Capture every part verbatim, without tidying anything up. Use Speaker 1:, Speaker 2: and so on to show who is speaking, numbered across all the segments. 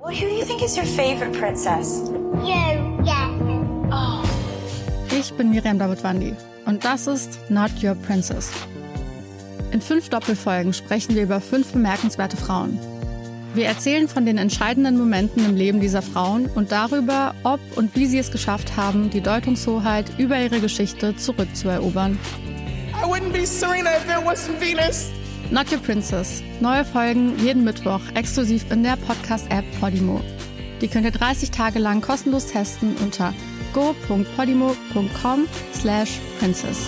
Speaker 1: Well, who do you think is your favorite princess?
Speaker 2: You, yeah.
Speaker 1: Oh.
Speaker 3: Ich bin Miriam Davidwandi und das ist Not Your Princess. In fünf Doppelfolgen sprechen wir über fünf bemerkenswerte Frauen. Wir erzählen von den entscheidenden Momenten im Leben dieser Frauen und darüber, ob und wie sie es geschafft haben, die Deutungshoheit über ihre Geschichte zurückzuerobern.
Speaker 4: I wouldn't be Serena if there wasn't Venus.
Speaker 3: Not Your Princess. Neue Folgen jeden Mittwoch exklusiv in der Podcast-App Podimo. Die könnt ihr dreißig Tage lang kostenlos testen unter go punkt podimo punkt com slash princess.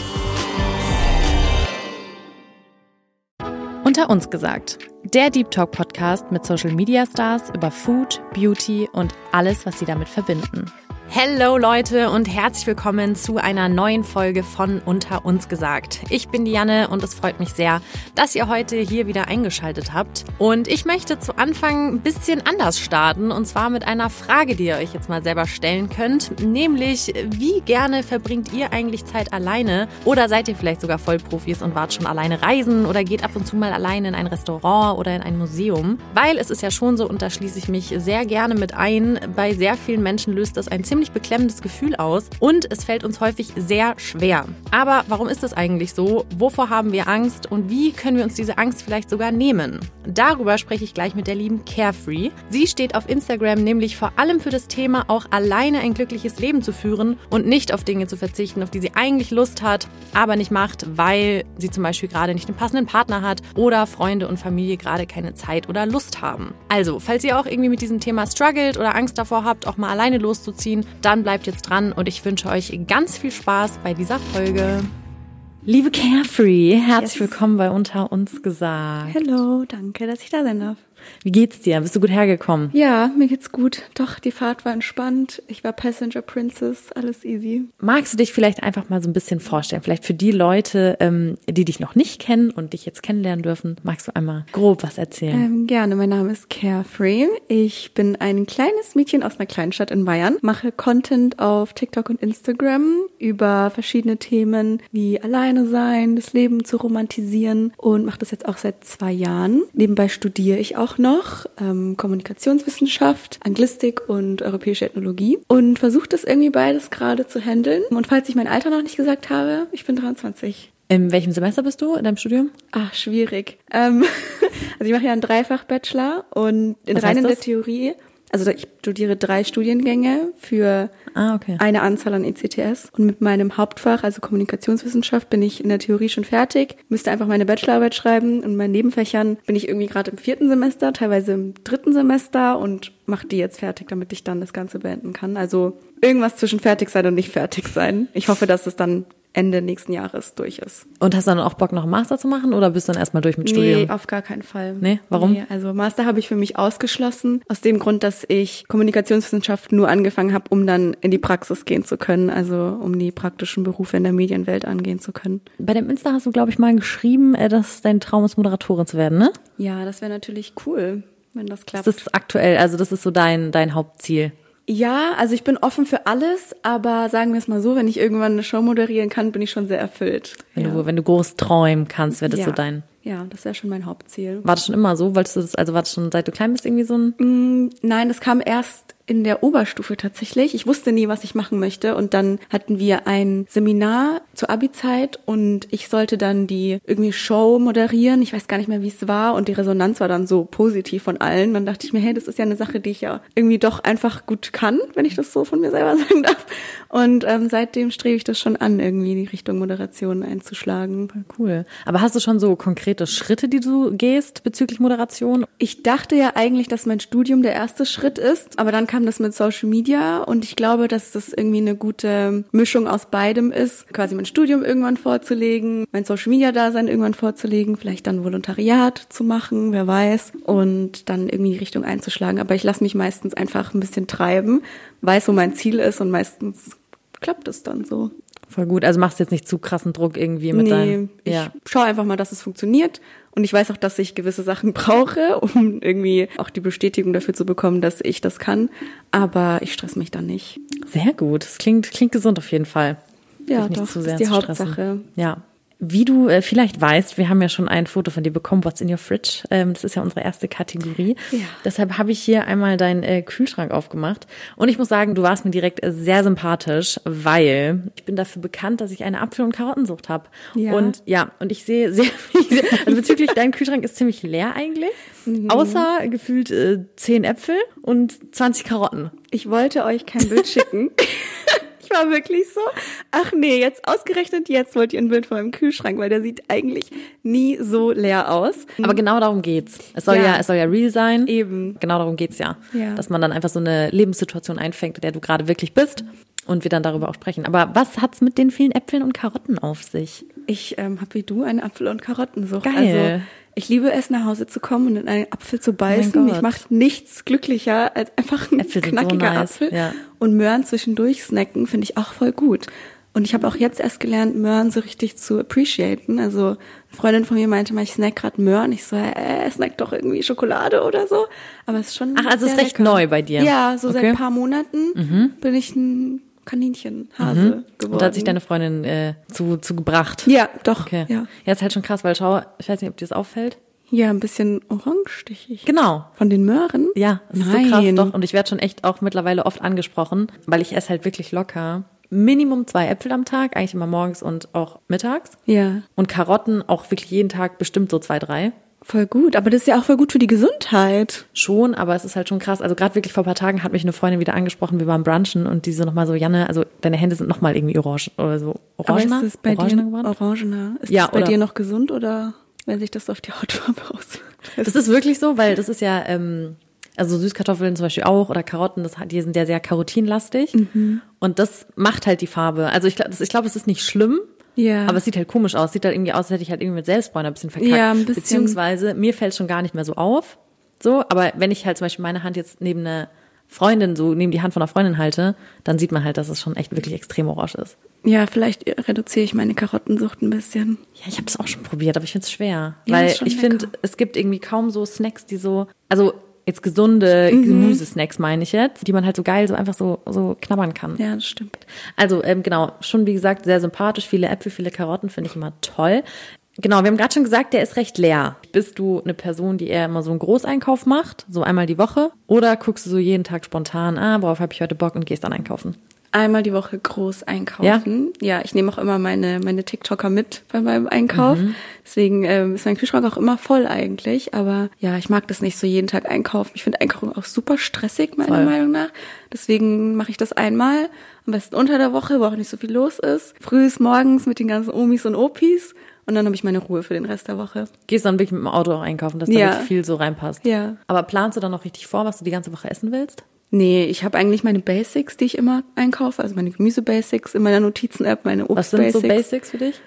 Speaker 5: Unter uns gesagt, der Deep Talk Podcast mit Social Media Stars über Food, Beauty und alles, was sie damit verbinden. Hello Leute und herzlich willkommen zu einer neuen Folge von Unter uns gesagt. Ich bin Diane und es freut mich sehr, dass ihr heute hier wieder eingeschaltet habt. Und ich möchte zu Anfang ein bisschen anders starten und zwar mit einer Frage, die ihr euch jetzt mal selber stellen könnt. Nämlich, wie gerne verbringt ihr eigentlich Zeit alleine? Oder seid ihr vielleicht sogar Vollprofis und wart schon alleine reisen oder geht ab und zu mal alleine in ein Restaurant oder in ein Museum? Weil es ist ja schon so, und da schließe ich mich sehr gerne mit ein, bei sehr vielen Menschen löst das ein ziemlich beklemmendes Gefühl aus und es fällt uns häufig sehr schwer. Aber warum ist das eigentlich so? Wovor haben wir Angst und wie können wir uns diese Angst vielleicht sogar nehmen? Darüber spreche ich gleich mit der lieben Carefree. Sie steht auf Instagram nämlich vor allem für das Thema, auch alleine ein glückliches Leben zu führen und nicht auf Dinge zu verzichten, auf die sie eigentlich Lust hat, aber nicht macht, weil sie zum Beispiel gerade nicht den passenden Partner hat oder Freunde und Familie gerade keine Zeit oder Lust haben. Also, falls ihr auch irgendwie mit diesem Thema struggelt oder Angst davor habt, auch mal alleine loszuziehen, dann bleibt jetzt dran und ich wünsche euch ganz viel Spaß bei dieser Folge. Liebe Carefree, herzlich yes. willkommen bei Unter uns gesagt.
Speaker 6: Hallo, danke, dass ich da sein darf.
Speaker 5: Wie geht's dir? Bist du gut hergekommen?
Speaker 6: Ja, mir geht's gut. Doch, die Fahrt war entspannt. Ich war Passenger Princess, alles easy.
Speaker 5: Magst du dich vielleicht einfach mal so ein bisschen vorstellen? Vielleicht für die Leute, ähm, die dich noch nicht kennen und dich jetzt kennenlernen dürfen, magst du einmal grob was erzählen?
Speaker 6: Ähm, gerne, mein Name ist Carefree. Ich bin ein kleines Mädchen aus einer Kleinstadt in Bayern, mache Content auf TikTok und Instagram über verschiedene Themen wie alleine sein, das Leben zu romantisieren und mache das jetzt auch seit zwei Jahren. Nebenbei studiere ich auch noch ähm, Kommunikationswissenschaft, Anglistik und europäische Ethnologie und versuche das irgendwie beides gerade zu handeln. Und falls ich mein Alter noch nicht gesagt habe, ich bin dreiundzwanzig.
Speaker 5: In welchem Semester bist du in deinem Studium?
Speaker 6: Ach, schwierig. Ähm, also ich mache ja einen Dreifach-Bachelor und in rein in der Theorie, also ich studiere drei Studiengänge für
Speaker 5: ah, okay.
Speaker 6: eine Anzahl an E C T S. Und mit meinem Hauptfach, also Kommunikationswissenschaft, bin ich in der Theorie schon fertig, müsste einfach meine Bachelorarbeit schreiben. Und in meinen Nebenfächern bin ich irgendwie gerade im vierten Semester, teilweise im dritten Semester und mache die jetzt fertig, damit ich dann das Ganze beenden kann. Also irgendwas zwischen fertig sein und nicht fertig sein. Ich hoffe, dass es dann Ende nächsten Jahres durch ist.
Speaker 5: Und hast du dann auch Bock, noch einen Master zu machen oder bist du dann erstmal durch mit Studium?
Speaker 6: Nee, auf gar keinen Fall.
Speaker 5: Nee, warum?
Speaker 6: Nee, also Master habe ich für mich ausgeschlossen, aus dem Grund, dass ich Kommunikationswissenschaft nur angefangen habe, um dann in die Praxis gehen zu können, also um die praktischen Berufe in der Medienwelt angehen zu können.
Speaker 5: Bei dem Insta hast du, glaube ich, mal geschrieben, dass dein Traum ist, Moderatorin zu werden, ne?
Speaker 6: Ja, das wäre natürlich cool, wenn das klappt.
Speaker 5: Das ist aktuell, also das ist so dein, dein Hauptziel.
Speaker 6: Ja, also ich bin offen für alles, aber sagen wir es mal so, wenn ich irgendwann eine Show moderieren kann, bin ich schon sehr erfüllt.
Speaker 5: Wenn,
Speaker 6: ja.
Speaker 5: du, wenn du groß träumen kannst, wäre das
Speaker 6: ja.
Speaker 5: so dein...
Speaker 6: Ja, das wäre schon mein Hauptziel.
Speaker 5: War das schon immer so? Wolltest du das, also war das schon seit du klein bist irgendwie so ein...
Speaker 6: Mm, nein, das kam erst in der Oberstufe tatsächlich. Ich wusste nie, was ich machen möchte und dann hatten wir ein Seminar zur Abi-Zeit und ich sollte dann die irgendwie Show moderieren. Ich weiß gar nicht mehr, wie es war und die Resonanz war dann so positiv von allen. Dann dachte ich mir, hey, das ist ja eine Sache, die ich ja irgendwie doch einfach gut kann, wenn ich das so von mir selber sagen darf. Und ähm, seitdem strebe ich das schon an, irgendwie in die Richtung Moderation einzuschlagen.
Speaker 5: Cool. Aber hast du schon so konkrete Schritte, die du gehst bezüglich Moderation?
Speaker 6: Ich dachte ja eigentlich, dass mein Studium der erste Schritt ist, aber dann kam das mit Social Media und ich glaube, dass das irgendwie eine gute Mischung aus beidem ist, quasi mein Studium irgendwann vorzulegen, mein Social Media Dasein irgendwann vorzulegen, vielleicht dann Volontariat zu machen, wer weiß, und dann irgendwie die Richtung einzuschlagen. Aber ich lasse mich meistens einfach ein bisschen treiben, weiß, wo mein Ziel ist und meistens klappt es dann so.
Speaker 5: Voll gut. Also machst du jetzt nicht zu krassen Druck irgendwie mit
Speaker 6: nee,
Speaker 5: deinem...
Speaker 6: Ja. Ich schaue einfach mal, dass es funktioniert. Und ich weiß auch, dass ich gewisse Sachen brauche, um irgendwie auch die Bestätigung dafür zu bekommen, dass ich das kann. Aber ich stress mich dann nicht.
Speaker 5: Sehr gut. Das klingt, klingt gesund auf jeden Fall.
Speaker 6: Ja,
Speaker 5: nicht
Speaker 6: doch,
Speaker 5: zu
Speaker 6: das
Speaker 5: sehr
Speaker 6: ist die
Speaker 5: zu
Speaker 6: Hauptsache.
Speaker 5: Ja. Wie du äh, vielleicht weißt, wir haben ja schon ein Foto von dir bekommen, What's in your fridge? Ähm, das ist ja unsere erste Kategorie.
Speaker 6: Ja.
Speaker 5: Deshalb habe ich hier einmal deinen äh, Kühlschrank aufgemacht. Und ich muss sagen, du warst mir direkt äh, sehr sympathisch, weil ich bin dafür bekannt, dass ich eine Apfel- und Karottensucht habe.
Speaker 6: Ja.
Speaker 5: Und ja, und ich sehe sehr, also bezüglich dein Kühlschrank ist ziemlich leer eigentlich. Mhm. Außer gefühlt äh, zehn Äpfel und zwanzig Karotten.
Speaker 6: Ich wollte euch kein Bild schicken. Ich war wirklich so, ach nee, jetzt ausgerechnet jetzt wollt ihr ein Bild von meinem Kühlschrank, weil der sieht eigentlich nie so leer aus.
Speaker 5: Aber genau darum geht's. Es soll ja, ja es soll ja real sein.
Speaker 6: Eben.
Speaker 5: Genau darum geht's ja.
Speaker 6: ja. Dass
Speaker 5: man dann einfach so eine Lebenssituation einfängt, in der du gerade wirklich bist und wir dann darüber auch sprechen. Aber was hat's mit den vielen Äpfeln und Karotten auf sich?
Speaker 6: Ich ähm, habe wie du eine Apfel- und Karottensucht.
Speaker 5: Geil.
Speaker 6: Also ich liebe es, nach Hause zu kommen und in einen Apfel zu beißen.
Speaker 5: Oh
Speaker 6: Mich macht nichts glücklicher als einfach ein
Speaker 5: Äpfel sind
Speaker 6: knackiger
Speaker 5: so nice.
Speaker 6: Apfel.
Speaker 5: Ja.
Speaker 6: Und Möhren zwischendurch snacken finde ich auch voll gut. Und ich habe auch jetzt erst gelernt, Möhren so richtig zu appreciaten. Also eine Freundin von mir meinte mal, ich snack gerade Möhren. Ich so, äh, snack doch irgendwie Schokolade oder so. Aber es ist schon
Speaker 5: Ach, also es ist recht
Speaker 6: lecker.
Speaker 5: neu bei dir.
Speaker 6: Ja, so
Speaker 5: okay.
Speaker 6: seit ein paar Monaten mhm. bin ich ein Kaninchenhase mhm. geworden.
Speaker 5: Und da hat sich deine Freundin äh, zu, zu gebracht.
Speaker 6: Ja, doch.
Speaker 5: Okay.
Speaker 6: Ja.
Speaker 5: ja, ist halt schon krass, weil schau, ich weiß nicht, ob dir das auffällt.
Speaker 6: Ja, ein bisschen orangestichig.
Speaker 5: Genau.
Speaker 6: Von den Möhren?
Speaker 5: Ja, das ist so krass doch. Und ich werde schon echt auch mittlerweile oft angesprochen, weil ich esse halt wirklich locker. Minimum zwei Äpfel am Tag, eigentlich immer morgens und auch mittags.
Speaker 6: Ja.
Speaker 5: Und Karotten auch wirklich jeden Tag bestimmt so zwei, drei.
Speaker 6: Voll gut, aber das ist ja auch voll gut für die Gesundheit.
Speaker 5: Schon, aber es ist halt schon krass. Also gerade wirklich vor ein paar Tagen hat mich eine Freundin wieder angesprochen, wir waren brunchen und die so nochmal so, Janne, also deine Hände sind nochmal irgendwie orange oder so. Orangener?
Speaker 6: Aber ist es bei
Speaker 5: Orangener
Speaker 6: dir
Speaker 5: geworden?
Speaker 6: orangener? Ist
Speaker 5: ja,
Speaker 6: das bei
Speaker 5: oder?
Speaker 6: dir noch gesund oder wenn sich das auf die Hautfarbe auswirkt?
Speaker 5: Das ist wirklich so, weil das ist ja, ähm, also Süßkartoffeln zum Beispiel auch oder Karotten, das, die sind ja sehr karotinlastig mhm. und das macht halt die Farbe. Also ich glaube, ich glaube, es ist nicht schlimm.
Speaker 6: Ja.
Speaker 5: Aber es sieht halt komisch aus. Sieht halt irgendwie aus, als hätte ich halt irgendwie mit Selbstbräuner ein bisschen verkackt.
Speaker 6: Ja, ein bisschen.
Speaker 5: Beziehungsweise, mir fällt es schon gar nicht mehr so auf. So, aber wenn ich halt zum Beispiel meine Hand jetzt neben eine Freundin, so neben die Hand von einer Freundin halte, dann sieht man halt, dass es schon echt wirklich extrem orange ist.
Speaker 6: Ja, vielleicht reduziere ich meine Karottensucht ein bisschen.
Speaker 5: Ja, ich habe das auch schon probiert, aber ich finde es schwer.
Speaker 6: Ja,
Speaker 5: weil
Speaker 6: ist schon
Speaker 5: ich finde, es gibt irgendwie kaum so Snacks, die so, also jetzt gesunde
Speaker 6: mhm.
Speaker 5: Gemüsesnacks meine ich jetzt, die man halt so geil so einfach so so knabbern kann.
Speaker 6: Ja, das stimmt.
Speaker 5: Also ähm, genau, schon wie gesagt, sehr sympathisch, viele Äpfel, viele Karotten, finde ich immer toll. Genau, wir haben gerade schon gesagt, der ist recht leer. Bist du eine Person, die eher immer so einen Großeinkauf macht, so einmal die Woche? Oder guckst du so jeden Tag spontan, ah, worauf habe ich heute Bock und gehst dann einkaufen?
Speaker 6: Einmal die Woche groß einkaufen. Ja, ja, ich nehme auch immer meine meine TikToker mit bei meinem Einkauf. Mhm. Deswegen ähm, ist mein Kühlschrank auch immer voll eigentlich. Aber ja, ich mag das nicht so jeden Tag einkaufen. Ich finde Einkaufen auch super stressig, meiner voll. Meinung nach. Deswegen mache ich das einmal. Am besten unter der Woche, wo auch nicht so viel los ist. Frühs morgens mit den ganzen Omis und Opis. Und dann habe ich meine Ruhe für den Rest der Woche.
Speaker 5: Gehst dann wirklich mit dem Auto auch einkaufen, dass da
Speaker 6: ja.
Speaker 5: wirklich viel so reinpasst.
Speaker 6: Ja.
Speaker 5: Aber planst du dann noch richtig vor, was du die ganze Woche essen willst?
Speaker 6: Nee, ich habe eigentlich meine Basics, die ich immer einkaufe, also meine Gemüse-Basics in meiner Notizen-App, meine Obst-Basics.
Speaker 5: Was sind so Basics für dich?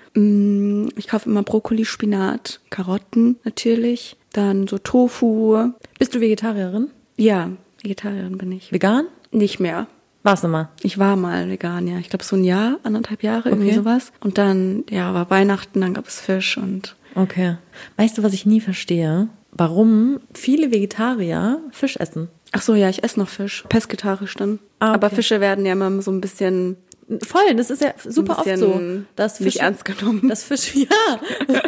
Speaker 6: Ich kaufe immer Brokkoli, Spinat, Karotten natürlich, dann so Tofu.
Speaker 5: Bist du Vegetarierin?
Speaker 6: Ja, Vegetarierin bin ich.
Speaker 5: Vegan?
Speaker 6: Nicht mehr.
Speaker 5: Warst du mal?
Speaker 6: Ich war mal vegan, ja. Ich glaube so ein Jahr, anderthalb Jahre, irgendwie okay. sowas. Und dann, ja, war Weihnachten, dann gab es Fisch und...
Speaker 5: Okay. Weißt du, was ich nie verstehe? Warum viele Vegetarier Fisch essen?
Speaker 6: Ach so, ja, ich esse noch Fisch. Pesketarisch dann.
Speaker 5: Ah, okay.
Speaker 6: Aber Fische werden ja immer so ein bisschen...
Speaker 5: Voll, das ist ja super oft so. Dass
Speaker 6: Fisch, nicht ernst genommen.
Speaker 5: Das Fisch, ja.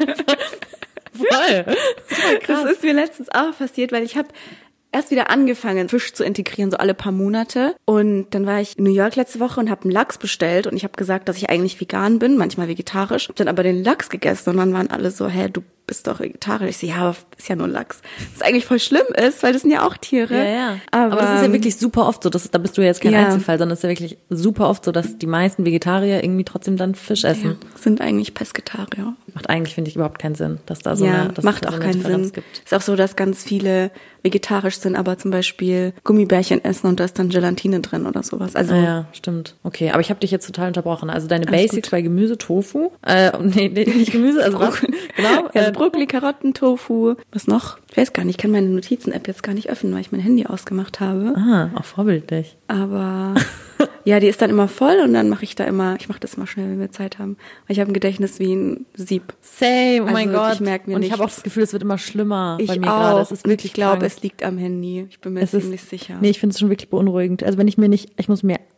Speaker 5: Voll.
Speaker 6: Das ist mir letztens auch passiert, weil ich habe erst wieder angefangen, Fisch zu integrieren, so alle paar Monate. Und dann war ich in New York letzte Woche und habe einen Lachs bestellt. Und ich habe gesagt, dass ich eigentlich vegan bin, manchmal vegetarisch. Hab dann aber den Lachs gegessen und dann waren alle so, hä, du bist doch vegetarisch. Ich so, ja, aber ist ja nur Lachs. Was eigentlich voll schlimm ist, weil das sind ja auch Tiere.
Speaker 5: Ja, ja.
Speaker 6: Aber,
Speaker 5: aber das ist ja wirklich super oft so. Das ist, da bist du jetzt kein
Speaker 6: ja.
Speaker 5: Einzelfall, sondern es ist ja wirklich super oft so, dass die meisten Vegetarier irgendwie trotzdem dann Fisch essen.
Speaker 6: Ja, sind eigentlich Pesketarier.
Speaker 5: Macht eigentlich, finde ich, überhaupt keinen Sinn, dass da so
Speaker 6: ja,
Speaker 5: eine, dass
Speaker 6: macht
Speaker 5: da
Speaker 6: auch
Speaker 5: so eine
Speaker 6: keinen
Speaker 5: Differenz
Speaker 6: Sinn.
Speaker 5: gibt.
Speaker 6: Ist auch so, dass ganz viele vegetarisch sind, aber zum Beispiel Gummibärchen essen und da ist dann Gelatine drin oder sowas. Also
Speaker 5: ah, ja, stimmt. Okay, aber ich habe dich jetzt total unterbrochen. Also deine
Speaker 6: Alles
Speaker 5: Basics
Speaker 6: gut.
Speaker 5: bei Gemüse, Tofu, äh, nee, nee, nicht Gemüse, also was? Genau.
Speaker 6: Also
Speaker 5: Äh,
Speaker 6: Brokkoli, Karotten, Tofu. Was noch? Ich weiß gar nicht, ich kann meine Notizen-App jetzt gar nicht öffnen, weil ich mein Handy ausgemacht habe.
Speaker 5: ah, auch vorbildlich.
Speaker 6: Aber ja, die ist dann immer voll und dann mache ich da immer, ich mache das immer schnell, wenn wir Zeit haben. Weil ich habe ein Gedächtnis wie ein Sieb.
Speaker 5: Same, oh
Speaker 6: Also
Speaker 5: mein Gott.
Speaker 6: ich merke mir
Speaker 5: Und ich habe auch
Speaker 6: nichts.
Speaker 5: das Gefühl, es wird immer schlimmer
Speaker 6: Ich
Speaker 5: bei mir
Speaker 6: auch.
Speaker 5: gerade. Es ist
Speaker 6: Und
Speaker 5: wirklich
Speaker 6: ich glaube,
Speaker 5: krank.
Speaker 6: es liegt am Handy. Ich bin mir
Speaker 5: Es
Speaker 6: ziemlich
Speaker 5: ist,
Speaker 6: sicher.
Speaker 5: Nee, ich finde es schon wirklich beunruhigend. Also wenn ich mir nicht, ich muss mir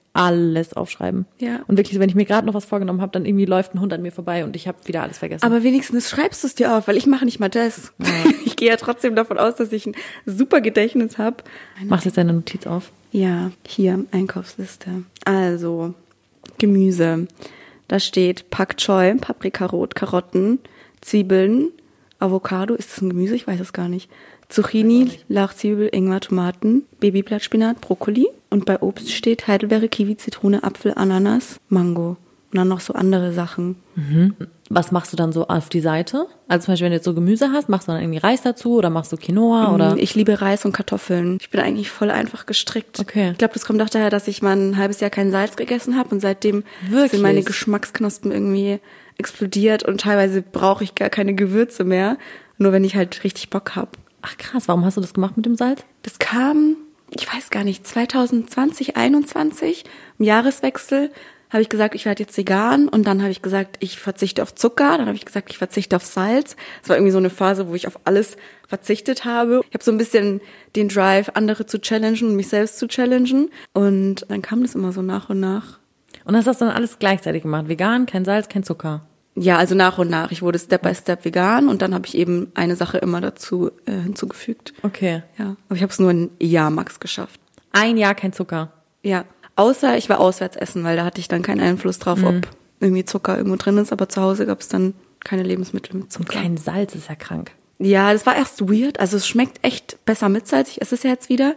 Speaker 5: alles aufschreiben.
Speaker 6: Ja.
Speaker 5: Und wirklich, wenn ich mir gerade noch was vorgenommen habe, dann irgendwie läuft ein Hund an mir vorbei und ich habe wieder alles vergessen.
Speaker 6: Aber wenigstens schreibst du es dir auf, weil ich mache nicht mal das. Ja. Ich gehe ja trotzdem davon aus, dass ich ein super Gedächtnis habe.
Speaker 5: Machst jetzt deine Notiz auf?
Speaker 6: Ja, hier, Einkaufsliste. Also, Gemüse. Da steht Pak Choi, Paprika rot, Karotten, Zwiebeln, Avocado. Ist das ein Gemüse? Ich weiß es gar nicht. Zucchini, Lauchzwiebel, Ingwer, Tomaten, Babyblattspinat, Brokkoli. Und bei Obst steht Heidelbeere, Kiwi, Zitrone, Apfel, Ananas, Mango. Und dann noch so andere Sachen.
Speaker 5: Mhm. Was machst du dann so auf die Seite? Also zum Beispiel, wenn du jetzt so Gemüse hast, machst du dann irgendwie Reis dazu oder machst du Quinoa? Oder?
Speaker 6: Ich liebe Reis und Kartoffeln. Ich bin eigentlich voll einfach gestrickt.
Speaker 5: Okay.
Speaker 6: Ich glaube, das kommt auch daher, dass ich mal ein halbes Jahr kein Salz gegessen habe und seitdem
Speaker 5: Wirklich?
Speaker 6: sind meine Geschmacksknospen irgendwie explodiert und teilweise brauche ich gar keine Gewürze mehr, nur wenn ich halt richtig Bock habe.
Speaker 5: Ach krass, warum hast du das gemacht mit dem Salz?
Speaker 6: Das kam, ich weiß gar nicht, zwanzig zwanzig, einundzwanzig, im Jahreswechsel habe ich gesagt, ich werde jetzt vegan und dann habe ich gesagt, ich verzichte auf Zucker, dann habe ich gesagt, ich verzichte auf Salz. Das war irgendwie so eine Phase, wo ich auf alles verzichtet habe. Ich habe so ein bisschen den Drive, andere zu challengen und mich selbst zu challengen und dann kam das immer so nach und nach.
Speaker 5: Und hast du das dann alles gleichzeitig gemacht? Vegan, kein Salz, kein Zucker?
Speaker 6: Ja, also nach und nach. Ich wurde Step by Step vegan und dann habe ich eben eine Sache immer dazu äh, hinzugefügt.
Speaker 5: Okay.
Speaker 6: Ja, aber ich habe es nur ein Jahr max geschafft.
Speaker 5: Ein Jahr kein Zucker?
Speaker 6: Ja, außer ich war auswärts essen, weil da hatte ich dann keinen Einfluss drauf, mhm. ob irgendwie Zucker irgendwo drin ist, aber zu Hause gab es dann keine Lebensmittel mit Zucker.
Speaker 5: Und kein Salz, ist ja krank.
Speaker 6: Ja, das war erst weird, also es schmeckt echt besser mit Salz, ich esse es ja jetzt wieder,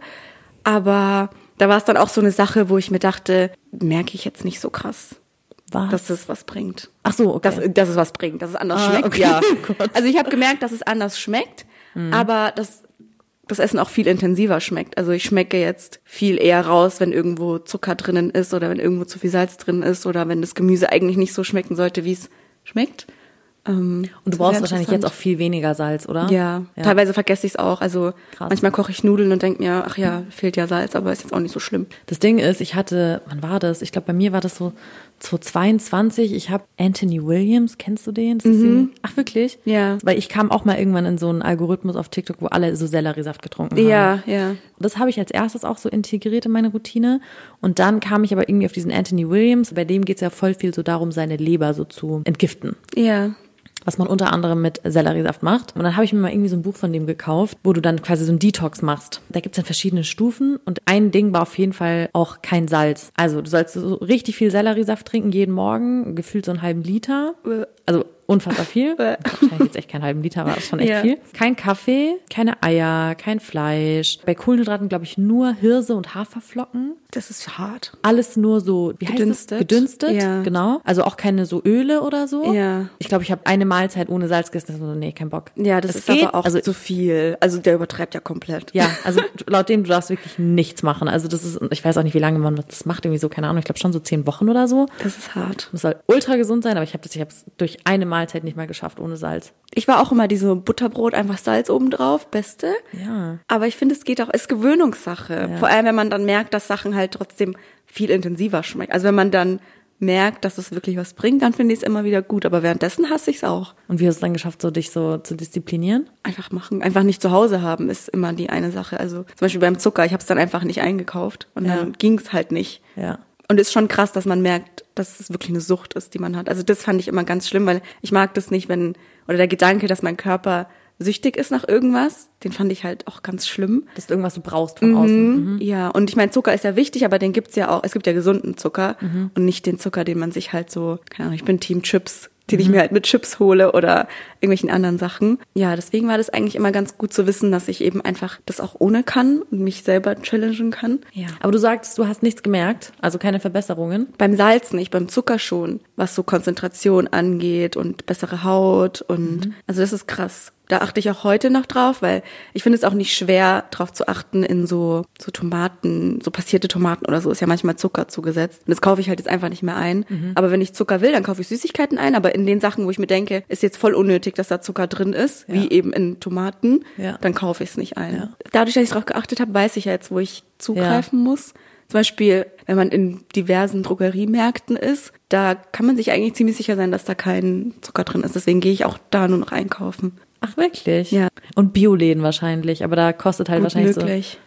Speaker 6: aber da war es dann auch so eine Sache, wo ich mir dachte, merke ich jetzt nicht so krass.
Speaker 5: Was?
Speaker 6: Dass es was bringt.
Speaker 5: Ach so, okay.
Speaker 6: Dass, dass es was bringt, dass es anders
Speaker 5: ah,
Speaker 6: schmeckt.
Speaker 5: Okay.
Speaker 6: Ja.
Speaker 5: Oh
Speaker 6: Also ich habe gemerkt, dass es anders schmeckt, mhm. aber dass das Essen auch viel intensiver schmeckt. Also ich schmecke jetzt viel eher raus, wenn irgendwo Zucker drinnen ist oder wenn irgendwo zu viel Salz drin ist oder wenn das Gemüse eigentlich nicht so schmecken sollte, wie es schmeckt. Ähm,
Speaker 5: Und du brauchst wahrscheinlich jetzt auch viel weniger Salz, oder?
Speaker 6: Ja, ja. Teilweise vergesse ich es auch. Also
Speaker 5: Krass.
Speaker 6: Manchmal koche ich Nudeln und denke mir, ach ja, fehlt ja Salz, aber ist jetzt auch nicht so schlimm.
Speaker 5: Das Ding ist, ich hatte, wann war das? Ich glaube, bei mir war das so zweitausendzweiundzwanzig. Ich habe Anthony Williams, kennst du den? Das ist
Speaker 6: Mhm.
Speaker 5: ein, ach wirklich?
Speaker 6: Ja.
Speaker 5: Weil ich kam auch mal irgendwann in so einen Algorithmus auf TikTok, wo alle so Selleriesaft getrunken haben.
Speaker 6: Ja, ja.
Speaker 5: Das habe ich als erstes auch so integriert in meine Routine. Und dann kam ich aber irgendwie auf diesen Anthony Williams. Bei dem geht es ja voll viel so darum, seine Leber so zu entgiften.
Speaker 6: Ja.
Speaker 5: Was man unter anderem mit Selleriesaft macht. Und dann habe ich mir mal irgendwie so ein Buch von dem gekauft, wo du dann quasi so einen Detox machst. Da gibt es dann verschiedene Stufen und ein Ding war auf jeden Fall auch kein Salz. Also du sollst so richtig viel Selleriesaft trinken jeden Morgen, gefühlt so einen halben Liter. Also unfassbar viel. Wahrscheinlich jetzt echt keinen halben Liter, war das schon echt
Speaker 6: Ja.
Speaker 5: viel. Kein Kaffee, keine Eier, kein Fleisch. Bei Kohlenhydraten glaube ich nur Hirse und Haferflocken.
Speaker 6: Das ist hart.
Speaker 5: Alles nur so, wie
Speaker 6: Gedünstet.
Speaker 5: heißt das? Gedünstet,
Speaker 6: Ja.
Speaker 5: genau. Also auch keine so Öle oder so.
Speaker 6: Ja.
Speaker 5: Ich glaube, ich habe eine Mahlzeit ohne Salz gegessen. So, nee, kein Bock.
Speaker 6: Ja, das
Speaker 5: Es
Speaker 6: ist
Speaker 5: geht,
Speaker 6: aber auch
Speaker 5: also,
Speaker 6: zu viel. Also der übertreibt ja komplett.
Speaker 5: Ja, also laut dem, du darfst wirklich nichts machen. Also das ist, ich weiß auch nicht, wie lange man das macht, irgendwie so, keine Ahnung, ich glaube schon so zehn Wochen oder so.
Speaker 6: Das ist hart.
Speaker 5: Das soll ultra gesund sein, aber ich habe das, ich habe es durch eine Mahlzeit nicht mal geschafft ohne Salz.
Speaker 6: Ich war auch immer diese Butterbrot, einfach Salz obendrauf, beste.
Speaker 5: Ja.
Speaker 6: Aber ich finde, es geht auch, ist Gewöhnungssache.
Speaker 5: Ja.
Speaker 6: Vor allem, wenn man dann merkt, dass Sachen halt trotzdem viel intensiver schmecken. Also wenn man dann merkt, dass es wirklich was bringt, dann finde ich es immer wieder gut. Aber währenddessen hasse ich es auch.
Speaker 5: Und wie hast du es dann geschafft, so dich so zu disziplinieren?
Speaker 6: Einfach machen. Einfach nicht zu Hause haben, ist immer die eine Sache. Also zum Beispiel beim Zucker, ich habe es dann einfach nicht eingekauft. Und dann
Speaker 5: Ja.
Speaker 6: ging es halt nicht.
Speaker 5: Ja.
Speaker 6: Und es ist schon krass, dass man merkt, dass es wirklich eine Sucht ist, die man hat. Also das fand ich immer ganz schlimm, weil ich mag das nicht, wenn, oder der Gedanke, dass mein Körper süchtig ist nach irgendwas, den fand ich halt auch ganz schlimm.
Speaker 5: Dass du irgendwas du brauchst von außen. Mhm.
Speaker 6: Ja, und ich meine, Zucker ist ja wichtig, aber den gibt's ja auch, es gibt ja gesunden Zucker
Speaker 5: Mhm.
Speaker 6: und nicht den Zucker, den man sich halt so, keine Ahnung, ich bin Team Chips, den ich mir halt mit Chips hole oder irgendwelchen anderen Sachen. Ja, deswegen war das eigentlich immer ganz gut zu wissen, dass ich eben einfach das auch ohne kann und mich selber challengen kann. Ja.
Speaker 5: Aber du sagst, du hast nichts gemerkt, also keine Verbesserungen.
Speaker 6: Beim Salz nicht, beim Zucker schon, was so Konzentration angeht und bessere Haut und
Speaker 5: Mhm.
Speaker 6: also das ist krass. Da achte ich auch heute noch drauf, weil ich finde es auch nicht schwer, drauf zu achten in so so Tomaten, so passierte Tomaten oder so, ist ja manchmal Zucker zugesetzt. Und das kaufe ich halt jetzt einfach nicht mehr ein.
Speaker 5: Mhm.
Speaker 6: Aber wenn ich Zucker will, dann kaufe ich Süßigkeiten ein. Aber in den Sachen, wo ich mir denke, ist jetzt voll unnötig, dass da Zucker drin ist,
Speaker 5: Ja.
Speaker 6: wie eben in Tomaten,
Speaker 5: Ja.
Speaker 6: dann kaufe ich es nicht ein.
Speaker 5: Ja.
Speaker 6: Dadurch, dass ich darauf geachtet habe, weiß ich ja jetzt, wo ich zugreifen muss. Zum Beispiel, wenn man in diversen Drogeriemärkten ist, da kann man sich eigentlich ziemlich sicher sein, dass da kein Zucker drin ist. Deswegen gehe ich auch da nur noch einkaufen.
Speaker 5: Ach, wirklich?
Speaker 6: Ja.
Speaker 5: Und Bioläden wahrscheinlich, aber da kostet halt
Speaker 6: Gut
Speaker 5: wahrscheinlich
Speaker 6: möglich.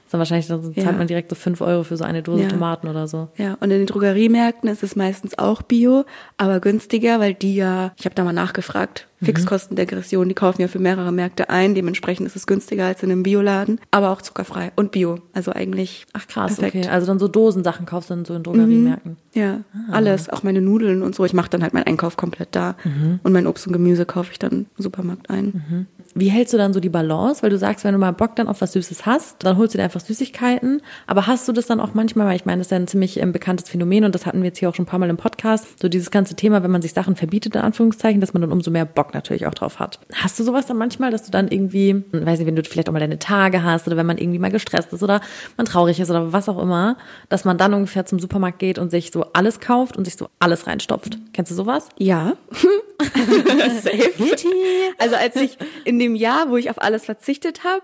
Speaker 5: Dann wahrscheinlich dann zahlt
Speaker 6: Ja.
Speaker 5: man direkt so fünf Euro für so eine Dose
Speaker 6: Ja.
Speaker 5: Tomaten oder so.
Speaker 6: Ja, und in den Drogeriemärkten ist es meistens auch Bio, aber günstiger, weil die ja, ich habe da mal nachgefragt, Fixkostendegression, die kaufen ja für mehrere Märkte ein, dementsprechend ist es günstiger als in einem Bioladen, aber auch zuckerfrei und Bio, also eigentlich
Speaker 5: Ach krass,
Speaker 6: perfekt.
Speaker 5: okay. Also dann so Dosensachen kaufst du dann so in Drogeriemärkten.
Speaker 6: Ja, alles, auch meine Nudeln und so. Ich mache dann halt meinen Einkauf komplett da und mein Obst und Gemüse kaufe ich dann im Supermarkt ein.
Speaker 5: Wie hältst du dann so die Balance? Weil du sagst, wenn du mal Bock dann auf was Süßes hast, dann holst du dir einfach Süßigkeiten. Aber hast du das dann auch manchmal, weil ich meine, das ist ja ein ziemlich ähm, bekanntes Phänomen und das hatten wir jetzt hier auch schon ein paar Mal im Podcast, so dieses ganze Thema, wenn man sich Sachen verbietet, in Anführungszeichen, dass man dann umso mehr Bock natürlich auch drauf hat. Hast du sowas dann manchmal, dass du dann irgendwie, weiß nicht, wenn du vielleicht auch mal deine Tage hast oder wenn man irgendwie mal gestresst ist oder man traurig ist oder was auch immer, dass man dann ungefähr zum Supermarkt geht und sich so alles kauft und sich so alles reinstopft? Kennst du sowas?
Speaker 6: Ja. Safe. Also als ich in dem Jahr, wo ich auf alles verzichtet habe,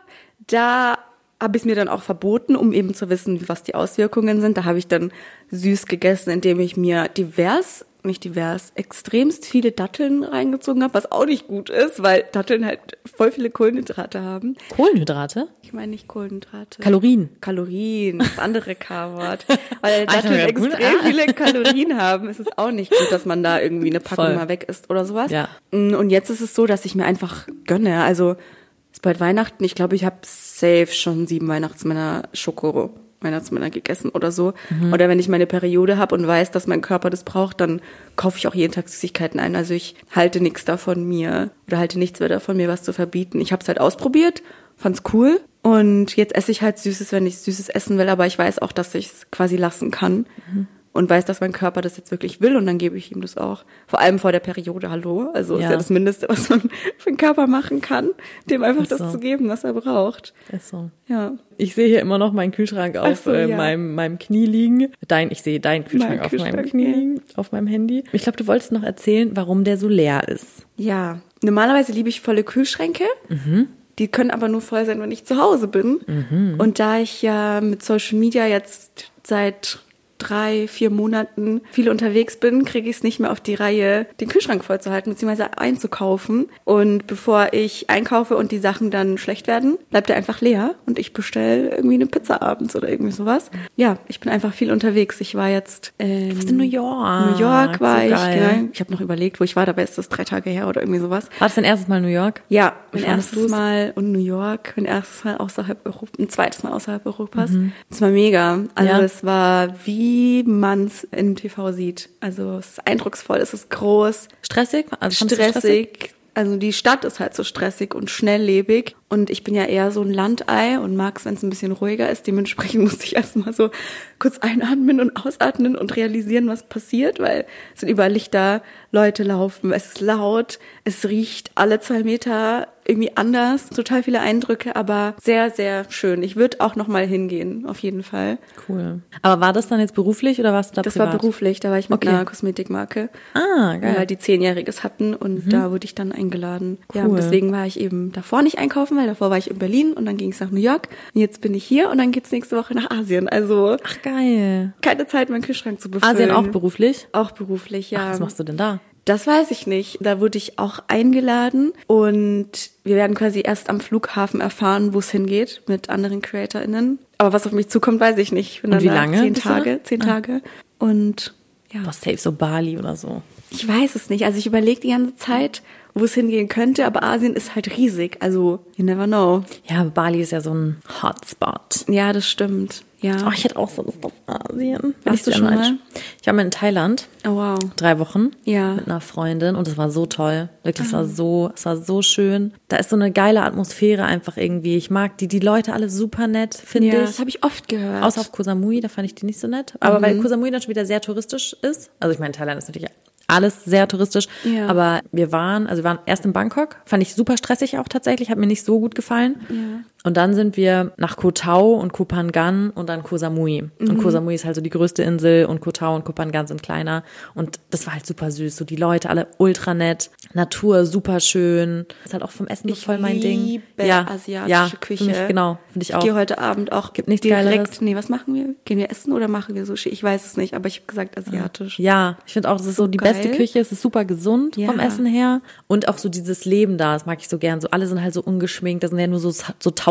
Speaker 6: da habe ich es mir dann auch verboten, um eben zu wissen, was die Auswirkungen sind. Da habe ich dann süß gegessen, indem ich mir divers, nicht divers, extremst viele Datteln reingezogen habe, was auch nicht gut ist, weil Datteln halt voll viele Kohlenhydrate haben.
Speaker 5: Kohlenhydrate?
Speaker 6: Ich meine nicht Kohlenhydrate.
Speaker 5: Kalorien.
Speaker 6: Kalorien, das andere K-Wort. Weil
Speaker 5: Alter,
Speaker 6: Datteln
Speaker 5: ja, gut.
Speaker 6: extrem
Speaker 5: Ah.
Speaker 6: viele Kalorien haben. Es ist auch nicht gut, dass man da irgendwie eine Packung
Speaker 5: Voll.
Speaker 6: mal weg isst oder sowas.
Speaker 5: Ja.
Speaker 6: Und jetzt ist es so, dass ich mir einfach gönne. Also ist bald Weihnachten. Ich glaube, ich habe safe schon sieben Weihnachtsmänner Schoko Weihnachtsmänner gegessen oder so.
Speaker 5: Mhm.
Speaker 6: Oder wenn ich meine Periode habe und weiß, dass mein Körper das braucht, dann kaufe ich auch jeden Tag Süßigkeiten ein. Also ich halte nichts davon mir oder halte nichts mehr davon, mir was zu verbieten. Ich habe es halt ausprobiert, fand's cool. Und jetzt esse ich halt Süßes, wenn ich Süßes essen will. Aber ich weiß auch, dass ich es quasi lassen kann.
Speaker 5: Mhm.
Speaker 6: Und weiß, dass mein Körper das jetzt wirklich will und dann gebe ich ihm das auch. Vor allem vor der Periode, hallo. Also
Speaker 5: Ja.
Speaker 6: ist ja das Mindeste, was man für den Körper machen kann, dem einfach
Speaker 5: Ist
Speaker 6: das
Speaker 5: so.
Speaker 6: zu geben, was er braucht.
Speaker 5: Ist so.
Speaker 6: Ja.
Speaker 5: Ich sehe hier immer noch meinen Kühlschrank auf
Speaker 6: Ach so,
Speaker 5: äh,
Speaker 6: ja.
Speaker 5: meinem, meinem Knie liegen. Dein, ich sehe deinen Kühlschrank
Speaker 6: Mein
Speaker 5: auf meinem
Speaker 6: Kühlschrank,
Speaker 5: Knie
Speaker 6: ja.
Speaker 5: liegen, auf meinem Handy. Ich glaube, du wolltest noch erzählen, warum der so leer ist.
Speaker 6: Ja. Normalerweise liebe ich volle Kühlschränke. Die können aber nur voll sein, wenn ich zu Hause bin. Und da ich ja mit Social Media jetzt seit drei, vier Monaten viel unterwegs bin, kriege ich es nicht mehr auf die Reihe, den Kühlschrank vollzuhalten bzw. einzukaufen. Und bevor ich einkaufe und die Sachen dann schlecht werden, bleibt er einfach leer und ich bestelle irgendwie eine Pizza abends oder irgendwie sowas. Ja, ich bin einfach viel unterwegs. Ich war jetzt ähm,
Speaker 5: Was in New York?
Speaker 6: New York war
Speaker 5: So
Speaker 6: ich.
Speaker 5: geil.
Speaker 6: Genau. Ich habe noch überlegt, wo ich war, dabei ist das drei Tage her oder irgendwie sowas.
Speaker 5: War das dein erstes Mal in New York?
Speaker 6: Ja, mein
Speaker 5: Wie fandest
Speaker 6: erstes
Speaker 5: du's?
Speaker 6: Mal und New York, mein erstes Mal außerhalb Europas, ein zweites Mal außerhalb Europas. Das war mega. Also
Speaker 5: Ja.
Speaker 6: es war, wie man es im T V sieht. Also es ist eindrucksvoll, es ist groß,
Speaker 5: Stressig? Also fandest du
Speaker 6: stressig. Also die Stadt ist halt so stressig und schnelllebig. Und ich bin ja eher so ein Landei und mag es, wenn es ein bisschen ruhiger ist. Dementsprechend musste ich erstmal so kurz einatmen und ausatmen und realisieren, was passiert, weil es sind überall Lichter, Leute laufen, es ist laut, es riecht alle zwei Meter irgendwie anders. Total viele Eindrücke, aber sehr, sehr schön. Ich würde auch nochmal hingehen, auf jeden Fall.
Speaker 5: Cool. Aber war das dann jetzt beruflich oder warst du da
Speaker 6: Das
Speaker 5: privat?
Speaker 6: war beruflich, da war ich mit
Speaker 5: Okay.
Speaker 6: einer Kosmetikmarke.
Speaker 5: Ah, geil.
Speaker 6: Weil die Zehnjähriges hatten und da wurde ich dann eingeladen. Ja,
Speaker 5: Cool.
Speaker 6: und deswegen war ich eben davor nicht einkaufen, weil davor war ich in Berlin und dann ging es nach New York. Und jetzt bin ich hier und dann geht's nächste Woche nach Asien. Also
Speaker 5: Ach, geil.
Speaker 6: keine Zeit, meinen Kühlschrank zu befüllen.
Speaker 5: Asien auch beruflich?
Speaker 6: Auch beruflich, ja.
Speaker 5: Ach, was machst du denn da?
Speaker 6: Das weiß ich nicht. Da wurde ich auch eingeladen und wir werden quasi erst am Flughafen erfahren, wo es hingeht mit anderen CreatorInnen. Aber was auf mich zukommt, weiß ich nicht. Ich bin
Speaker 5: Und
Speaker 6: dann
Speaker 5: wie
Speaker 6: da
Speaker 5: lange
Speaker 6: Zehn
Speaker 5: bist du da?
Speaker 6: Tage, zehn Tage. Und ja.
Speaker 5: Was safe, so Bali oder so.
Speaker 6: Ich weiß es nicht. Also ich überlege die ganze Zeit, wo es hingehen könnte, aber Asien ist halt riesig. Also you never know.
Speaker 5: Ja, aber Bali ist ja so ein Hotspot.
Speaker 6: Ja, das stimmt. Ja.
Speaker 5: Oh, ich hätte auch so Lust auf Asien.
Speaker 6: Warst
Speaker 5: Ich
Speaker 6: du schon
Speaker 5: sehr
Speaker 6: mal?
Speaker 5: neidisch. Ich war mal in Thailand.
Speaker 6: Oh wow.
Speaker 5: Drei Wochen
Speaker 6: Ja.
Speaker 5: mit einer Freundin und es war so toll. Wirklich, es war so, es war so schön. Da ist so eine geile Atmosphäre einfach irgendwie. Ich mag die, die Leute alle super nett, finde
Speaker 6: Ja,
Speaker 5: ich.
Speaker 6: das habe ich oft gehört.
Speaker 5: Außer auf Koh Samui, da fand ich die nicht so nett. Aber weil
Speaker 6: Mhm.
Speaker 5: Koh Samui dann schon wieder sehr touristisch ist. Also ich meine, Thailand ist natürlich alles sehr touristisch.
Speaker 6: Ja.
Speaker 5: Aber wir waren, also wir waren erst in Bangkok. Fand ich super stressig auch tatsächlich. Hat mir nicht so gut gefallen.
Speaker 6: Ja.
Speaker 5: Und dann sind wir nach Koh Tao und Koh Phangan und dann Koh Samui.
Speaker 6: Mhm.
Speaker 5: Und Koh Samui ist halt so die größte Insel und Koh Tao und Koh Phangan sind kleiner. Und das war halt super süß. So die Leute alle ultra nett. Natur super schön. Ist halt auch vom Essen so
Speaker 6: Ich
Speaker 5: voll mein Ding.
Speaker 6: liebe
Speaker 5: Ja,
Speaker 6: asiatische
Speaker 5: ja,
Speaker 6: Küche.
Speaker 5: Für mich, genau, finde ich
Speaker 6: Ich
Speaker 5: auch.
Speaker 6: gehe heute Abend auch
Speaker 5: Gibt nichts
Speaker 6: direkt.
Speaker 5: Geileres.
Speaker 6: Nee, was machen wir? Gehen wir essen oder machen wir Sushi? Ich weiß es nicht, aber ich habe gesagt asiatisch.
Speaker 5: Ja, ich finde auch, das ist so die
Speaker 6: geil.
Speaker 5: beste Küche. Es ist super gesund
Speaker 6: Ja.
Speaker 5: vom Essen her. Und auch so dieses Leben da, das mag ich so gern. So alle sind halt so ungeschminkt. Da sind ja nur so, so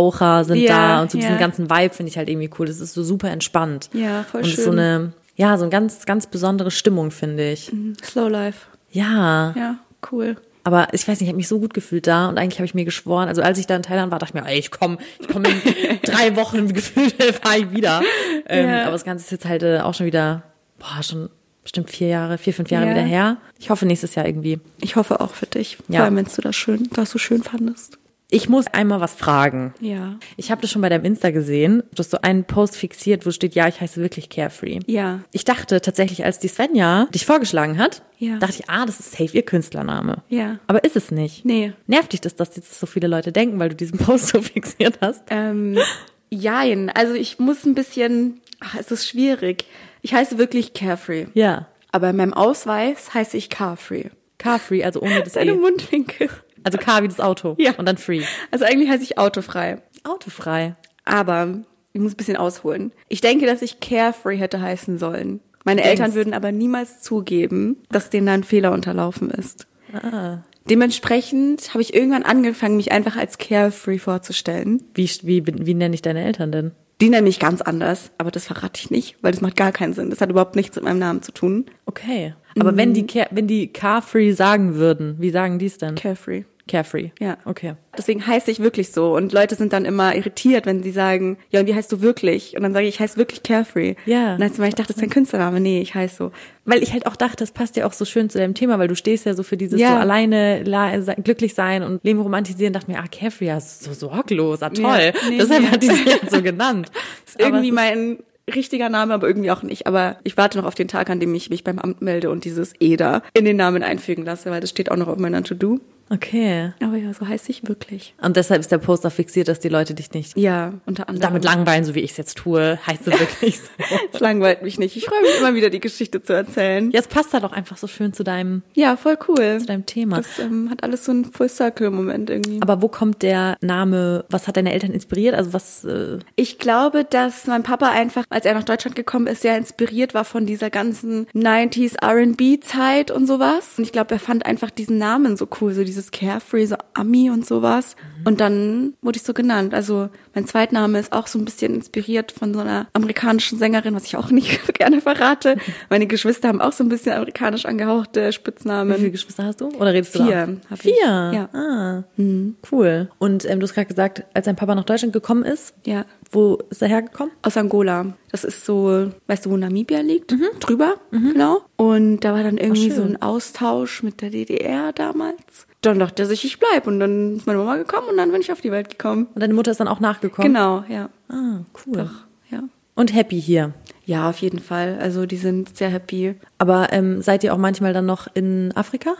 Speaker 5: Taucher sind
Speaker 6: Ja,
Speaker 5: da und so diesen
Speaker 6: ja.
Speaker 5: ganzen Vibe finde ich halt irgendwie cool. Das ist so super entspannt.
Speaker 6: Ja, voll
Speaker 5: und
Speaker 6: schön.
Speaker 5: Und so eine, ja, so eine ganz, ganz besondere Stimmung, finde ich.
Speaker 6: Slow Life.
Speaker 5: Ja.
Speaker 6: Ja, cool.
Speaker 5: Aber ich weiß nicht, ich habe mich so gut gefühlt da und eigentlich habe ich mir geschworen, also als ich da in Thailand war, dachte ich mir, ey, ich komme ich komm in drei Wochen gefühlt, fahre ich wieder. Ähm,
Speaker 6: Ja.
Speaker 5: aber das Ganze ist jetzt halt äh, auch schon wieder, boah, schon bestimmt vier Jahre, vier, fünf Jahre
Speaker 6: Ja.
Speaker 5: wieder her. Ich hoffe nächstes Jahr irgendwie.
Speaker 6: Ich hoffe auch für dich.
Speaker 5: Ja.
Speaker 6: Vor allem, wenn du das schön, das so schön fandest.
Speaker 5: Ich muss einmal was fragen.
Speaker 6: Ja.
Speaker 5: Ich habe das schon bei deinem Insta gesehen. Du hast so einen Post fixiert, wo steht, ja, ich heiße wirklich Carefree.
Speaker 6: Ja.
Speaker 5: Ich dachte tatsächlich, als die Svenja dich vorgeschlagen hat,
Speaker 6: Ja.
Speaker 5: dachte ich, ah, das ist safe ihr Künstlername.
Speaker 6: Ja.
Speaker 5: Aber ist es nicht.
Speaker 6: Nee.
Speaker 5: Nervt dich das, dass jetzt so viele Leute denken, weil du diesen Post so fixiert hast?
Speaker 6: Ähm, jein. Also ich muss ein bisschen, ach, es ist schwierig. Ich heiße wirklich Carefree.
Speaker 5: Ja.
Speaker 6: Aber in meinem Ausweis heiße ich Carfree.
Speaker 5: Carfree, also ohne das
Speaker 6: Deine
Speaker 5: E.
Speaker 6: Mundwinkel.
Speaker 5: Also Car wie das Auto.
Speaker 6: Ja.
Speaker 5: Und dann Free.
Speaker 6: Also eigentlich heiße ich autofrei.
Speaker 5: Autofrei.
Speaker 6: Aber ich muss ein bisschen ausholen. Ich denke, dass ich Carefree hätte heißen sollen. Meine
Speaker 5: Du
Speaker 6: Eltern
Speaker 5: denkst.
Speaker 6: würden aber niemals zugeben, dass denen da ein Fehler unterlaufen ist.
Speaker 5: Ah.
Speaker 6: Dementsprechend habe ich irgendwann angefangen, mich einfach als Carefree vorzustellen.
Speaker 5: Wie, wie, wie nenne ich deine Eltern denn?
Speaker 6: Die nennen mich ganz anders, aber das verrate ich nicht, weil das macht gar keinen Sinn. Das hat überhaupt nichts mit meinem Namen zu tun.
Speaker 5: Okay. Aber wenn die Car- wenn die Carfree sagen würden, wie sagen die es denn?
Speaker 6: Carefree.
Speaker 5: Carefree.
Speaker 6: Ja.
Speaker 5: Okay.
Speaker 6: Deswegen heiße ich wirklich so. Und Leute sind dann immer irritiert, wenn sie sagen, ja, und wie heißt du wirklich? Und dann sage ich, ich heiße wirklich Carefree.
Speaker 5: Ja.
Speaker 6: Und dann heißt es, ich dachte, das ist dein Künstlername. Nee, ich heiße so.
Speaker 5: Weil ich halt auch dachte, das passt ja auch so schön zu deinem Thema, weil du stehst ja so für dieses
Speaker 6: Ja.
Speaker 5: so alleine la- se- glücklich sein und Leben romantisieren. Dachte mir, ah, Carefree, ja, so sorglos, ah, toll.
Speaker 6: Ja. Nee,
Speaker 5: Deshalb
Speaker 6: nee.
Speaker 5: hat die sich jetzt so genannt.
Speaker 6: Das ist irgendwie
Speaker 5: Aber es
Speaker 6: mein richtiger Name, aber irgendwie auch nicht. Aber ich warte noch auf den Tag, an dem ich mich beim Amt melde und dieses Eda in den Namen einfügen lasse, weil das steht auch noch auf meiner To-Do.
Speaker 5: Okay.
Speaker 6: Aber ja, so heiße ich wirklich.
Speaker 5: Und deshalb ist der Poster fixiert, dass die Leute dich nicht
Speaker 6: Ja, unter anderem.
Speaker 5: damit langweilen, so wie ich es jetzt tue. Heißt du wirklich so.
Speaker 6: Es langweilt mich nicht. Ich freue mich immer wieder, die Geschichte zu erzählen.
Speaker 5: Ja, es passt halt auch einfach so schön zu deinem,
Speaker 6: Ja, voll cool.
Speaker 5: zu deinem Thema.
Speaker 6: Das ähm, hat alles so einen Full-Circle-Moment irgendwie.
Speaker 5: Aber wo kommt der Name, was hat deine Eltern inspiriert? Also was, äh,
Speaker 6: Ich glaube, dass mein Papa einfach, als er nach Deutschland gekommen ist, sehr inspiriert war von dieser ganzen nineties R and B-Zeit und sowas. Und ich glaube, er fand einfach diesen Namen so cool, so dieses Carefree, so Ami und sowas. Und dann wurde ich so genannt. Also mein Zweitname ist auch so ein bisschen inspiriert von so einer amerikanischen Sängerin, was ich auch nicht gerne verrate. Meine Geschwister haben auch so ein bisschen amerikanisch angehauchte
Speaker 5: wie
Speaker 6: Spitznamen.
Speaker 5: viele Geschwister hast du? Oder redest du
Speaker 6: Vier
Speaker 5: da?
Speaker 6: hab ich.
Speaker 5: Vier?
Speaker 6: Ja.
Speaker 5: Ah, cool. Und ähm, du hast gerade gesagt, als dein Papa nach Deutschland gekommen ist,
Speaker 6: Ja.
Speaker 5: wo ist er hergekommen?
Speaker 6: Aus Angola. Das ist so, weißt du, wo Namibia liegt? Drüber, genau. Und da war dann irgendwie
Speaker 5: schön.
Speaker 6: so ein Austausch mit der D D R damals. Dann dachte er sich, ich bleib. Und dann ist meine Mama gekommen und dann bin ich auf die Welt gekommen.
Speaker 5: Und deine Mutter ist dann auch nachgekommen?
Speaker 6: Genau, ja.
Speaker 5: Ah, cool.
Speaker 6: Doch, ja.
Speaker 5: Und happy hier.
Speaker 6: Ja, auf jeden Fall. Also die sind sehr happy.
Speaker 5: Aber ähm, seid ihr auch manchmal dann noch in Afrika?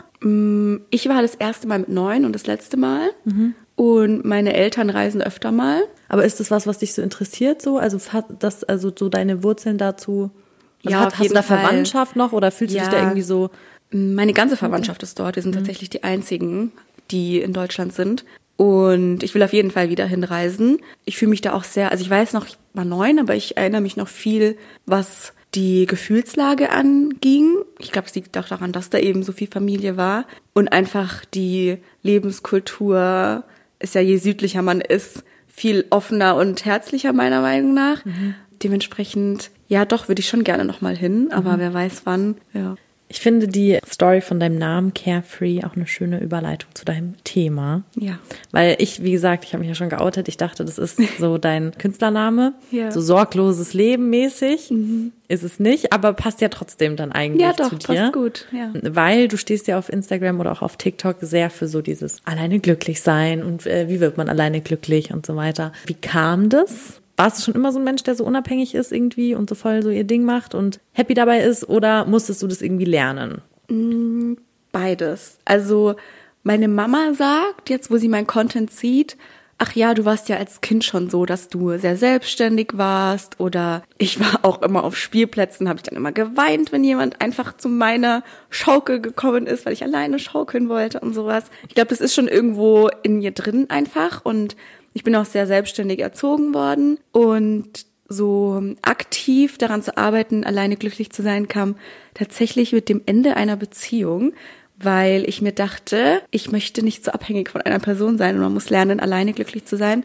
Speaker 6: Ich war das erste Mal mit neun und das letzte Mal. Und meine Eltern reisen öfter mal.
Speaker 5: Aber ist das was, was dich so interessiert so? Also hat das, also so deine Wurzeln dazu? Also
Speaker 6: Ja,
Speaker 5: hat,
Speaker 6: auf
Speaker 5: hast du
Speaker 6: jeden
Speaker 5: da
Speaker 6: Fall.
Speaker 5: Verwandtschaft noch oder fühlst du
Speaker 6: Ja.
Speaker 5: dich da irgendwie so?
Speaker 6: Meine ganze Verwandtschaft ist dort. Wir sind tatsächlich die einzigen, die in Deutschland sind. Und ich will auf jeden Fall wieder hinreisen. Ich fühle mich da auch sehr, also ich weiß noch, ich war neun, aber ich erinnere mich noch viel, was die Gefühlslage anging. Ich glaube, es liegt auch daran, dass da eben so viel Familie war. Und einfach die Lebenskultur ist ja, je südlicher man ist, viel offener und herzlicher meiner Meinung nach. Dementsprechend, ja doch, würde ich schon gerne nochmal hin, aber wer weiß wann, ja.
Speaker 5: Ich finde die Story von deinem Namen Carefree auch eine schöne Überleitung zu deinem Thema.
Speaker 6: Ja.
Speaker 5: Weil ich, wie gesagt, ich habe mich ja schon geoutet. Ich dachte, das ist so dein Künstlername.
Speaker 6: Ja.
Speaker 5: So sorgloses Leben mäßig. Ist es nicht, aber passt ja trotzdem dann eigentlich
Speaker 6: Ja, doch,
Speaker 5: zu dir.
Speaker 6: passt gut, ja.
Speaker 5: Weil du stehst ja auf Instagram oder auch auf TikTok sehr für so dieses alleine glücklich sein und äh, wie wird man alleine glücklich und so weiter. Wie kam das? Warst du schon immer so ein Mensch, der so unabhängig ist irgendwie und so voll so ihr Ding macht und happy dabei ist oder musstest du das irgendwie lernen?
Speaker 6: Beides. Also meine Mama sagt, jetzt wo sie mein Content sieht, ach ja, du warst ja als Kind schon so, dass du sehr selbstständig warst oder ich war auch immer auf Spielplätzen, habe ich dann immer geweint, wenn jemand einfach zu meiner Schaukel gekommen ist, weil ich alleine schaukeln wollte und sowas. Ich glaube, das ist schon irgendwo in mir drin einfach und ich bin auch sehr selbstständig erzogen worden und so aktiv daran zu arbeiten, alleine glücklich zu sein, kam tatsächlich mit dem Ende einer Beziehung, weil ich mir dachte, ich möchte nicht so abhängig von einer Person sein und man muss lernen, alleine glücklich zu sein.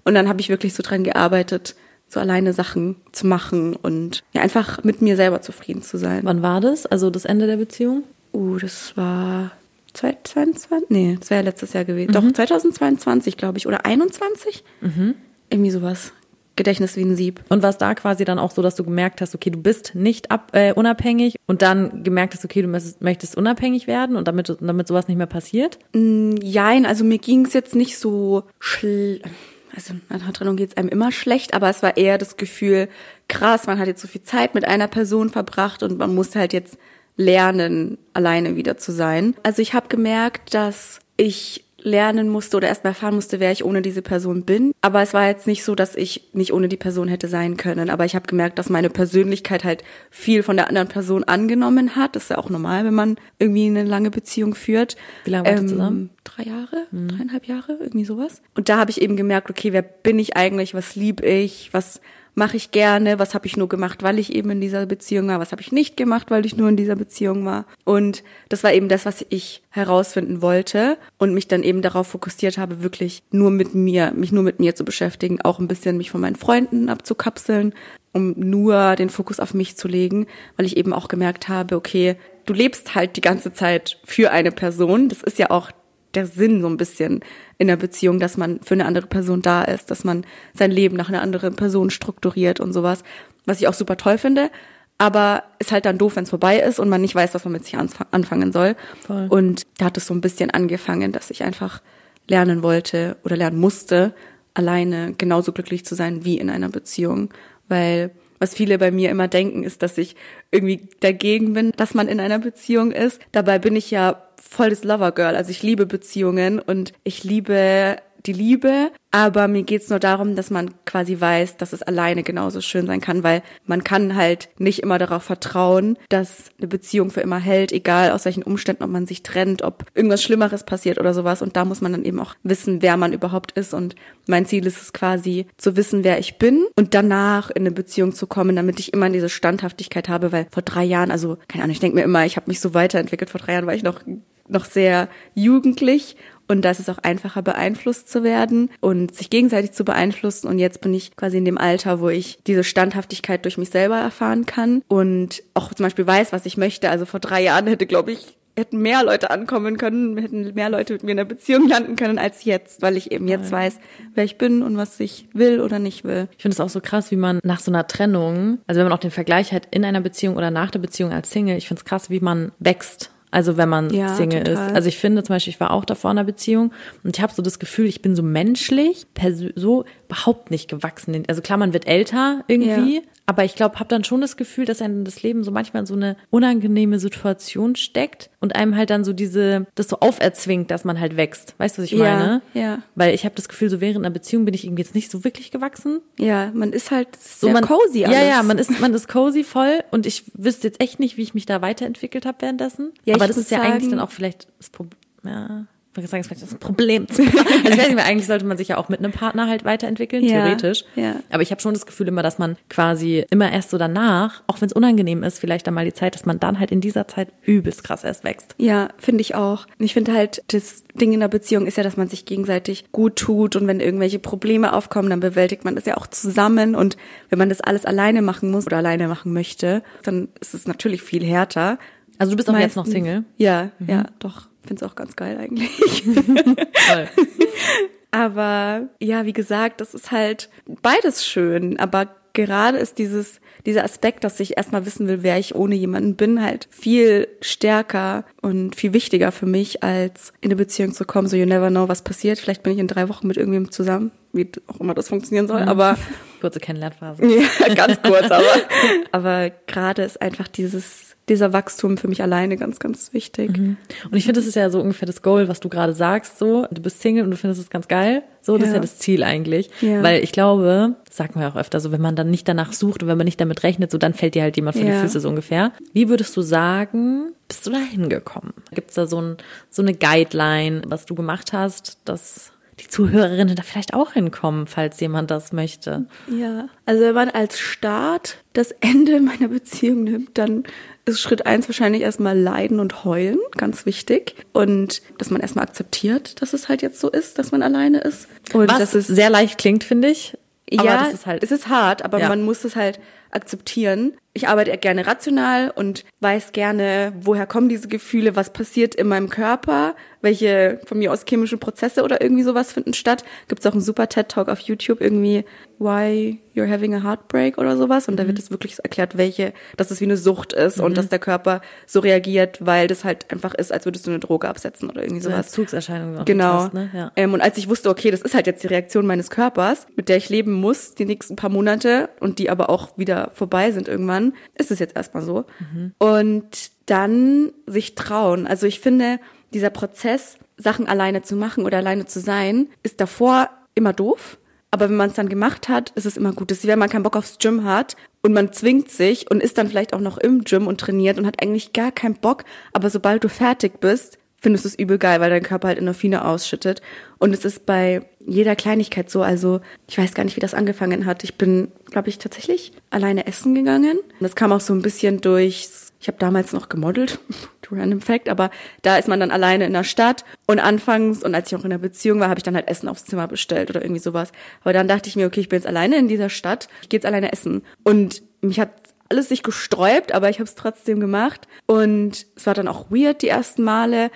Speaker 6: Und dann habe ich wirklich so dran gearbeitet, so alleine Sachen zu machen und ja, einfach mit mir selber zufrieden zu sein.
Speaker 5: Wann war das? Also das Ende der Beziehung?
Speaker 6: Uh, das war zweitausendzweiundzwanzig? Nee, das wäre ja letztes Jahr gewesen. Mhm. Doch, zweitausendzweiundzwanzig, glaube ich. Oder einundzwanzig? Mhm. Irgendwie sowas. Gedächtnis wie ein Sieb.
Speaker 5: Und war es da quasi dann auch so, dass du gemerkt hast, okay, du bist nicht ab, äh, unabhängig und dann gemerkt hast, okay, du möchtest, möchtest unabhängig werden und damit, damit sowas nicht mehr passiert?
Speaker 6: Mm, jein, also mir ging es jetzt nicht so schl... Also nach einer Trennung geht es einem immer schlecht, aber es war eher das Gefühl, krass, man hat jetzt so viel Zeit mit einer Person verbracht und man muss halt jetzt lernen, alleine wieder zu sein. Also ich habe gemerkt, dass ich lernen musste oder erstmal erfahren musste, wer ich ohne diese Person bin. Aber es war jetzt nicht so, dass ich nicht ohne die Person hätte sein können. Aber ich habe gemerkt, dass meine Persönlichkeit halt viel von der anderen Person angenommen hat. Das ist ja auch normal, wenn man irgendwie eine lange Beziehung führt.
Speaker 5: Wie lange wart ihr zusammen?
Speaker 6: Drei Jahre, mhm. dreieinhalb Jahre, irgendwie sowas. Und da habe ich eben gemerkt, okay, wer bin ich eigentlich, was lieb ich, was mache ich gerne, was habe ich nur gemacht, weil ich eben in dieser Beziehung war, was habe ich nicht gemacht, weil ich nur in dieser Beziehung war. Und das war eben das, was ich herausfinden wollte und mich dann eben darauf fokussiert habe, wirklich nur mit mir, mich nur mit mir zu beschäftigen, auch ein bisschen mich von meinen Freunden abzukapseln, um nur den Fokus auf mich zu legen, weil ich eben auch gemerkt habe, okay, du lebst halt die ganze Zeit für eine Person, das ist ja auch der Sinn so ein bisschen in der Beziehung, dass man für eine andere Person da ist, dass man sein Leben nach einer anderen Person strukturiert und sowas, was ich auch super toll finde, aber ist halt dann doof, wenn es vorbei ist und man nicht weiß, was man mit sich anfangen soll. Voll. Und da hat es so ein bisschen angefangen, dass ich einfach lernen wollte oder lernen musste, alleine genauso glücklich zu sein wie in einer Beziehung, weil was viele bei mir immer denken, ist, dass ich irgendwie dagegen bin, dass man in einer Beziehung ist. Dabei bin ich ja voll das Lover-Girl. Also ich liebe Beziehungen und ich liebe die Liebe, aber mir geht's nur darum, dass man quasi weiß, dass es alleine genauso schön sein kann, weil man kann halt nicht immer darauf vertrauen, dass eine Beziehung für immer hält, egal aus welchen Umständen, ob man sich trennt, ob irgendwas Schlimmeres passiert oder sowas. Und da muss man dann eben auch wissen, wer man überhaupt ist. Und mein Ziel ist es quasi, zu wissen, wer ich bin und danach in eine Beziehung zu kommen, damit ich immer diese Standhaftigkeit habe, weil vor drei Jahren, also keine Ahnung, ich denke mir immer, ich habe mich so weiterentwickelt. Vor drei Jahren war ich noch noch sehr jugendlich und da ist es auch einfacher, beeinflusst zu werden und sich gegenseitig zu beeinflussen. Und jetzt bin ich quasi in dem Alter, wo ich diese Standhaftigkeit durch mich selber erfahren kann und auch zum Beispiel weiß, was ich möchte. Also vor drei Jahren hätte, glaube ich, hätten mehr Leute ankommen können, hätten mehr Leute mit mir in einer Beziehung landen können als jetzt, weil ich eben jetzt weiß, wer ich bin und was ich will oder nicht will.
Speaker 5: Ich finde es auch so krass, wie man nach so einer Trennung, also wenn man auch den Vergleich hat in einer Beziehung oder nach der Beziehung als Single, ich finde es krass, wie man wächst. Also wenn man ja, Single total. ist. Also ich finde zum Beispiel, ich war auch davor in einer Beziehung und ich habe so das Gefühl, ich bin so menschlich, so überhaupt nicht gewachsen. Also klar, man wird älter irgendwie, ja. aber ich glaube, habe dann schon das Gefühl, dass einem das Leben so manchmal in so eine unangenehme Situation steckt und einem halt dann so diese, das so auferzwingt, dass man halt wächst. Weißt du, was ich
Speaker 6: ja,
Speaker 5: meine?
Speaker 6: Ja.
Speaker 5: Weil ich habe das Gefühl, so während einer Beziehung bin ich irgendwie jetzt nicht so wirklich gewachsen.
Speaker 6: Ja, man ist halt
Speaker 5: so
Speaker 6: sehr
Speaker 5: man,
Speaker 6: cozy alles.
Speaker 5: Ja, ja, man ist, man ist cozy voll und ich wüsste jetzt echt nicht, wie ich mich da weiterentwickelt habe währenddessen. Ja, aber das ist ja sagen, eigentlich dann auch vielleicht das Problem, ja, ich würde sagen, das ist vielleicht das Problem. Also ich weiß nicht mehr, eigentlich sollte man sich ja auch mit einem Partner halt weiterentwickeln, ja, theoretisch. Ja. Aber ich habe schon das Gefühl immer, dass man quasi immer erst so danach, auch wenn es unangenehm ist, vielleicht dann mal die Zeit, dass man dann halt in dieser Zeit übelst krass erst wächst.
Speaker 6: Ja, finde ich auch. Ich finde halt, das Ding in der Beziehung ist ja, dass man sich gegenseitig gut tut und wenn irgendwelche Probleme aufkommen, dann bewältigt man das ja auch zusammen und wenn man das alles alleine machen muss oder alleine machen möchte, dann ist es natürlich viel härter.
Speaker 5: Also du bist auch Meistens, jetzt noch Single?
Speaker 6: Ja, mhm. ja, doch. Finde es auch ganz geil eigentlich. Toll. Aber ja, wie gesagt, das ist halt beides schön. Aber gerade ist dieses dieser Aspekt, dass ich erstmal wissen will, wer ich ohne jemanden bin, halt viel stärker und viel wichtiger für mich, als in eine Beziehung zu kommen. So, you never know, was passiert. Vielleicht bin ich in drei Wochen mit irgendjemandem zusammen, wie auch immer das funktionieren soll. Mhm. Aber
Speaker 5: kurze Kennenlernphase.
Speaker 6: Ja, ganz kurz, aber aber gerade ist einfach dieses dieser Wachstum für mich alleine ganz, ganz wichtig.
Speaker 5: Mhm. Und ich finde, das ist ja so ungefähr das Goal, was du gerade sagst, so, du bist Single und du findest es ganz geil, so, das ja. ist ja das Ziel eigentlich, ja. weil ich glaube, das sagt man ja auch öfter, so, wenn man dann nicht danach sucht und wenn man nicht damit rechnet, so, dann fällt dir halt jemand vor ja. die Füße, so ungefähr. Wie würdest du sagen, bist du da hingekommen? Gibt's da so ein, so eine Guideline, was du gemacht hast, dass die Zuhörerinnen da vielleicht auch hinkommen, falls jemand das möchte.
Speaker 6: Ja, also wenn man als Start das Ende meiner Beziehung nimmt, dann ist Schritt eins wahrscheinlich erstmal leiden und heulen, ganz wichtig. Und dass man erstmal akzeptiert, dass es halt jetzt so ist, dass man alleine ist. Und
Speaker 5: Was
Speaker 6: dass es
Speaker 5: sehr leicht klingt, finde ich. Aber
Speaker 6: ja,
Speaker 5: das ist halt,
Speaker 6: es ist hart, aber
Speaker 5: ja.
Speaker 6: man muss es halt akzeptieren. Ich arbeite gerne rational und weiß gerne, woher kommen diese Gefühle, was passiert in meinem Körper, welche von mir aus chemische Prozesse oder irgendwie sowas finden statt. Gibt es auch einen super TED-Talk auf YouTube, irgendwie Why You're Having a Heartbreak oder sowas. Und mhm. da wird es wirklich erklärt, welche, dass es wie eine Sucht ist mhm. und dass der Körper so reagiert, weil das halt einfach ist, als würdest du eine Droge absetzen oder irgendwie
Speaker 5: so
Speaker 6: sowas.
Speaker 5: Entzugserscheinung.
Speaker 6: Genau.
Speaker 5: Hast, ne? Ja.
Speaker 6: Ähm, und als ich wusste, okay, das ist halt jetzt die Reaktion meines Körpers, mit der ich leben muss, die nächsten paar Monate und die aber auch wieder vorbei sind irgendwann, ist es jetzt erstmal so. Mhm. Und dann sich trauen. Also ich finde, dieser Prozess, Sachen alleine zu machen oder alleine zu sein, ist davor immer doof. Aber wenn man es dann gemacht hat, ist es immer gut. Das ist wie wenn man keinen Bock aufs Gym hat und man zwingt sich und ist dann vielleicht auch noch im Gym und trainiert und hat eigentlich gar keinen Bock. Aber sobald du fertig bist, findest du es übel geil, weil dein Körper halt Endorphine ausschüttet. Und es ist bei jeder Kleinigkeit so. Also ich weiß gar nicht, wie das angefangen hat. Ich bin, glaube ich, tatsächlich alleine essen gegangen. Und das kam auch so ein bisschen durch, ich habe damals noch gemodelt, random fact, aber da ist man dann alleine in der Stadt. Und anfangs, und als ich auch in der Beziehung war, habe ich dann halt Essen aufs Zimmer bestellt oder irgendwie sowas. Aber dann dachte ich mir, okay, ich bin jetzt alleine in dieser Stadt, ich gehe jetzt alleine essen. Und mich hat alles sich gesträubt, aber ich habe es trotzdem gemacht. Und es war dann auch weird die ersten Male,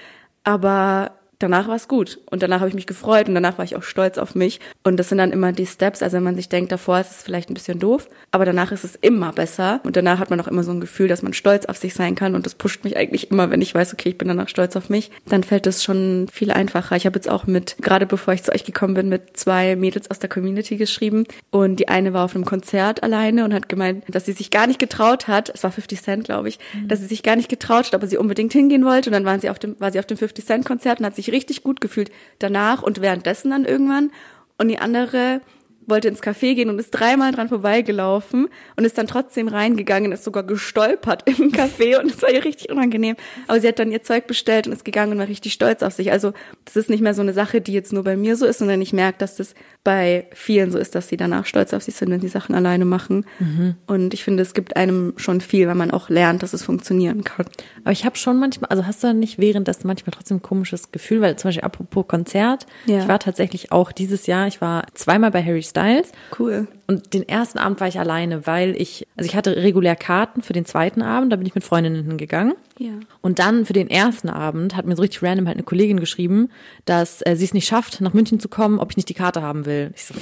Speaker 6: aber danach war es gut. Und danach habe ich mich gefreut und danach war ich auch stolz auf mich. Und das sind dann immer die Steps. Also wenn man sich denkt, davor ist es vielleicht ein bisschen doof, aber danach ist es immer besser. Und danach hat man auch immer so ein Gefühl, dass man stolz auf sich sein kann. Und das pusht mich eigentlich immer, wenn ich weiß, okay, ich bin danach stolz auf mich. Dann fällt es schon viel einfacher. Ich habe jetzt auch mit, gerade bevor ich zu euch gekommen bin, mit zwei Mädels aus der Community geschrieben. Und die eine war auf einem Konzert alleine und hat gemeint, dass sie sich gar nicht getraut hat, es war fifty Cent, glaube ich, mhm. dass sie sich gar nicht getraut hat, aber sie unbedingt hingehen wollte. Und dann waren sie auf dem, war sie auf dem fifty Cent Konzert und hat sich richtig gut gefühlt danach und währenddessen dann irgendwann. Und die andere wollte ins Café gehen und ist dreimal dran vorbeigelaufen und ist dann trotzdem reingegangen, ist sogar gestolpert im Café und es war ihr richtig unangenehm. Aber sie hat dann ihr Zeug bestellt und ist gegangen und war richtig stolz auf sich. Also das ist nicht mehr so eine Sache, die jetzt nur bei mir so ist, sondern ich merke, dass das bei vielen so ist, dass sie danach stolz auf sich sind, wenn sie Sachen alleine machen. Mhm. Und ich finde, es gibt einem schon viel, wenn man auch lernt, dass es funktionieren kann.
Speaker 5: Aber ich habe schon manchmal, also hast du dann nicht währenddessen manchmal trotzdem ein komisches Gefühl, weil zum Beispiel apropos Konzert, ja. ich war tatsächlich auch dieses Jahr, ich war zweimal bei Harry Styles.
Speaker 6: Cool.
Speaker 5: Und den ersten Abend war ich alleine, weil ich, also ich hatte regulär Karten für den zweiten Abend, da bin ich mit Freundinnen hingegangen.
Speaker 6: Ja.
Speaker 5: Und dann für den ersten Abend hat mir so richtig random halt eine Kollegin geschrieben, dass äh, sie es nicht schafft, nach München zu kommen, ob ich nicht die Karte haben will. Ich so,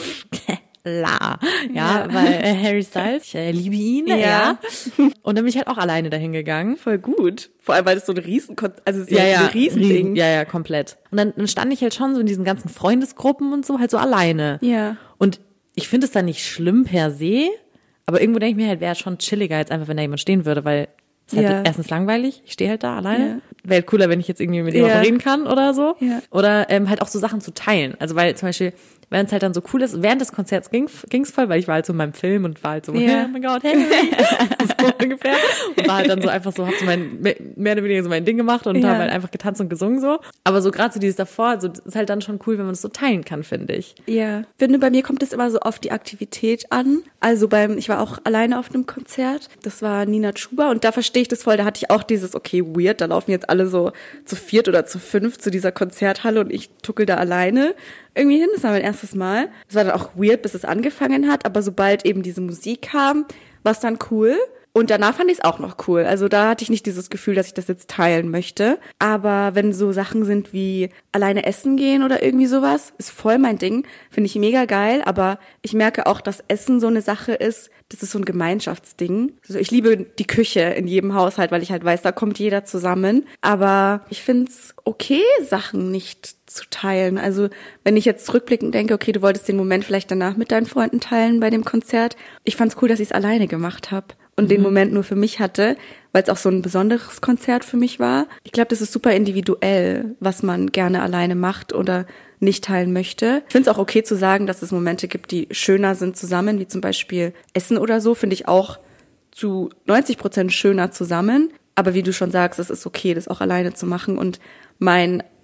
Speaker 5: la, ja, ja, weil äh, Harry Styles, ich äh, liebe ihn, ja. ja. Und dann bin ich halt auch alleine dahin gegangen.
Speaker 6: Voll gut. Vor allem, weil das so ein Riesen, also
Speaker 5: ja, ja,
Speaker 6: ein Riesending.
Speaker 5: Riesen, ja, ja, komplett. Und dann, dann stand ich halt schon so in diesen ganzen Freundesgruppen und so, halt so alleine.
Speaker 6: Ja.
Speaker 5: Und ich finde es dann nicht schlimm per se, aber irgendwo denke ich mir halt, wäre schon chilliger jetzt einfach, wenn da jemand stehen würde, weil es ist halt ja. erstens langweilig, ich stehe halt da alleine. Ja. Wäre halt cooler, wenn ich jetzt irgendwie mit jemandem ja. reden kann oder so.
Speaker 6: Ja.
Speaker 5: Oder ähm, halt auch so Sachen zu teilen. Also weil zum Beispiel, wenn es halt dann so cool ist, während des Konzerts ging es voll, weil ich war halt so in meinem Film und war halt so,
Speaker 6: ja.
Speaker 5: oh mein Gott, hey, so ungefähr. Und war halt dann so einfach so, hab so mein, mehr oder weniger so mein Ding gemacht und
Speaker 6: ja.
Speaker 5: habe halt einfach getanzt und gesungen so. Aber so gerade so dieses davor, so das ist halt dann schon cool, wenn man es so teilen kann, finde ich.
Speaker 6: Ja. Ich finde, bei mir kommt es immer so auf die Aktivität an. Also beim, ich war auch alleine auf einem Konzert. Das war Nina Chuba und da verstehe ich das voll. Da hatte ich auch dieses, okay, weird, da laufen jetzt alle so zu viert oder zu fünf zu dieser Konzerthalle und ich tuckel da alleine irgendwie hin. Das war mein erstes Mal. Das war dann auch weird, bis es angefangen hat, aber sobald eben diese Musik kam, war es dann cool. Und danach fand ich es auch noch cool. Also da hatte ich nicht dieses Gefühl, dass ich das jetzt teilen möchte. Aber wenn so Sachen sind wie alleine essen gehen oder irgendwie sowas, ist voll mein Ding. Finde ich mega geil. Aber ich merke auch, dass Essen so eine Sache ist, das ist so ein Gemeinschaftsding. Also ich liebe die Küche in jedem Haushalt, weil ich halt weiß, da kommt jeder zusammen. Aber ich finde es okay, Sachen nicht zu teilen. Also wenn ich jetzt zurückblickend denke, okay, du wolltest den Moment vielleicht danach mit deinen Freunden teilen bei dem Konzert. Ich fand's cool, dass ich es alleine gemacht habe und mhm. den Moment nur für mich hatte, weil es auch so ein besonderes Konzert für mich war. Ich glaube, das ist super individuell, was man gerne alleine macht oder nicht teilen möchte. Ich finde es auch okay zu sagen, dass es Momente gibt, die schöner sind zusammen, wie zum Beispiel Essen oder so, finde ich auch zu neunzig Prozent schöner zusammen. Aber wie du schon sagst, es ist okay, das auch alleine zu machen. Und mein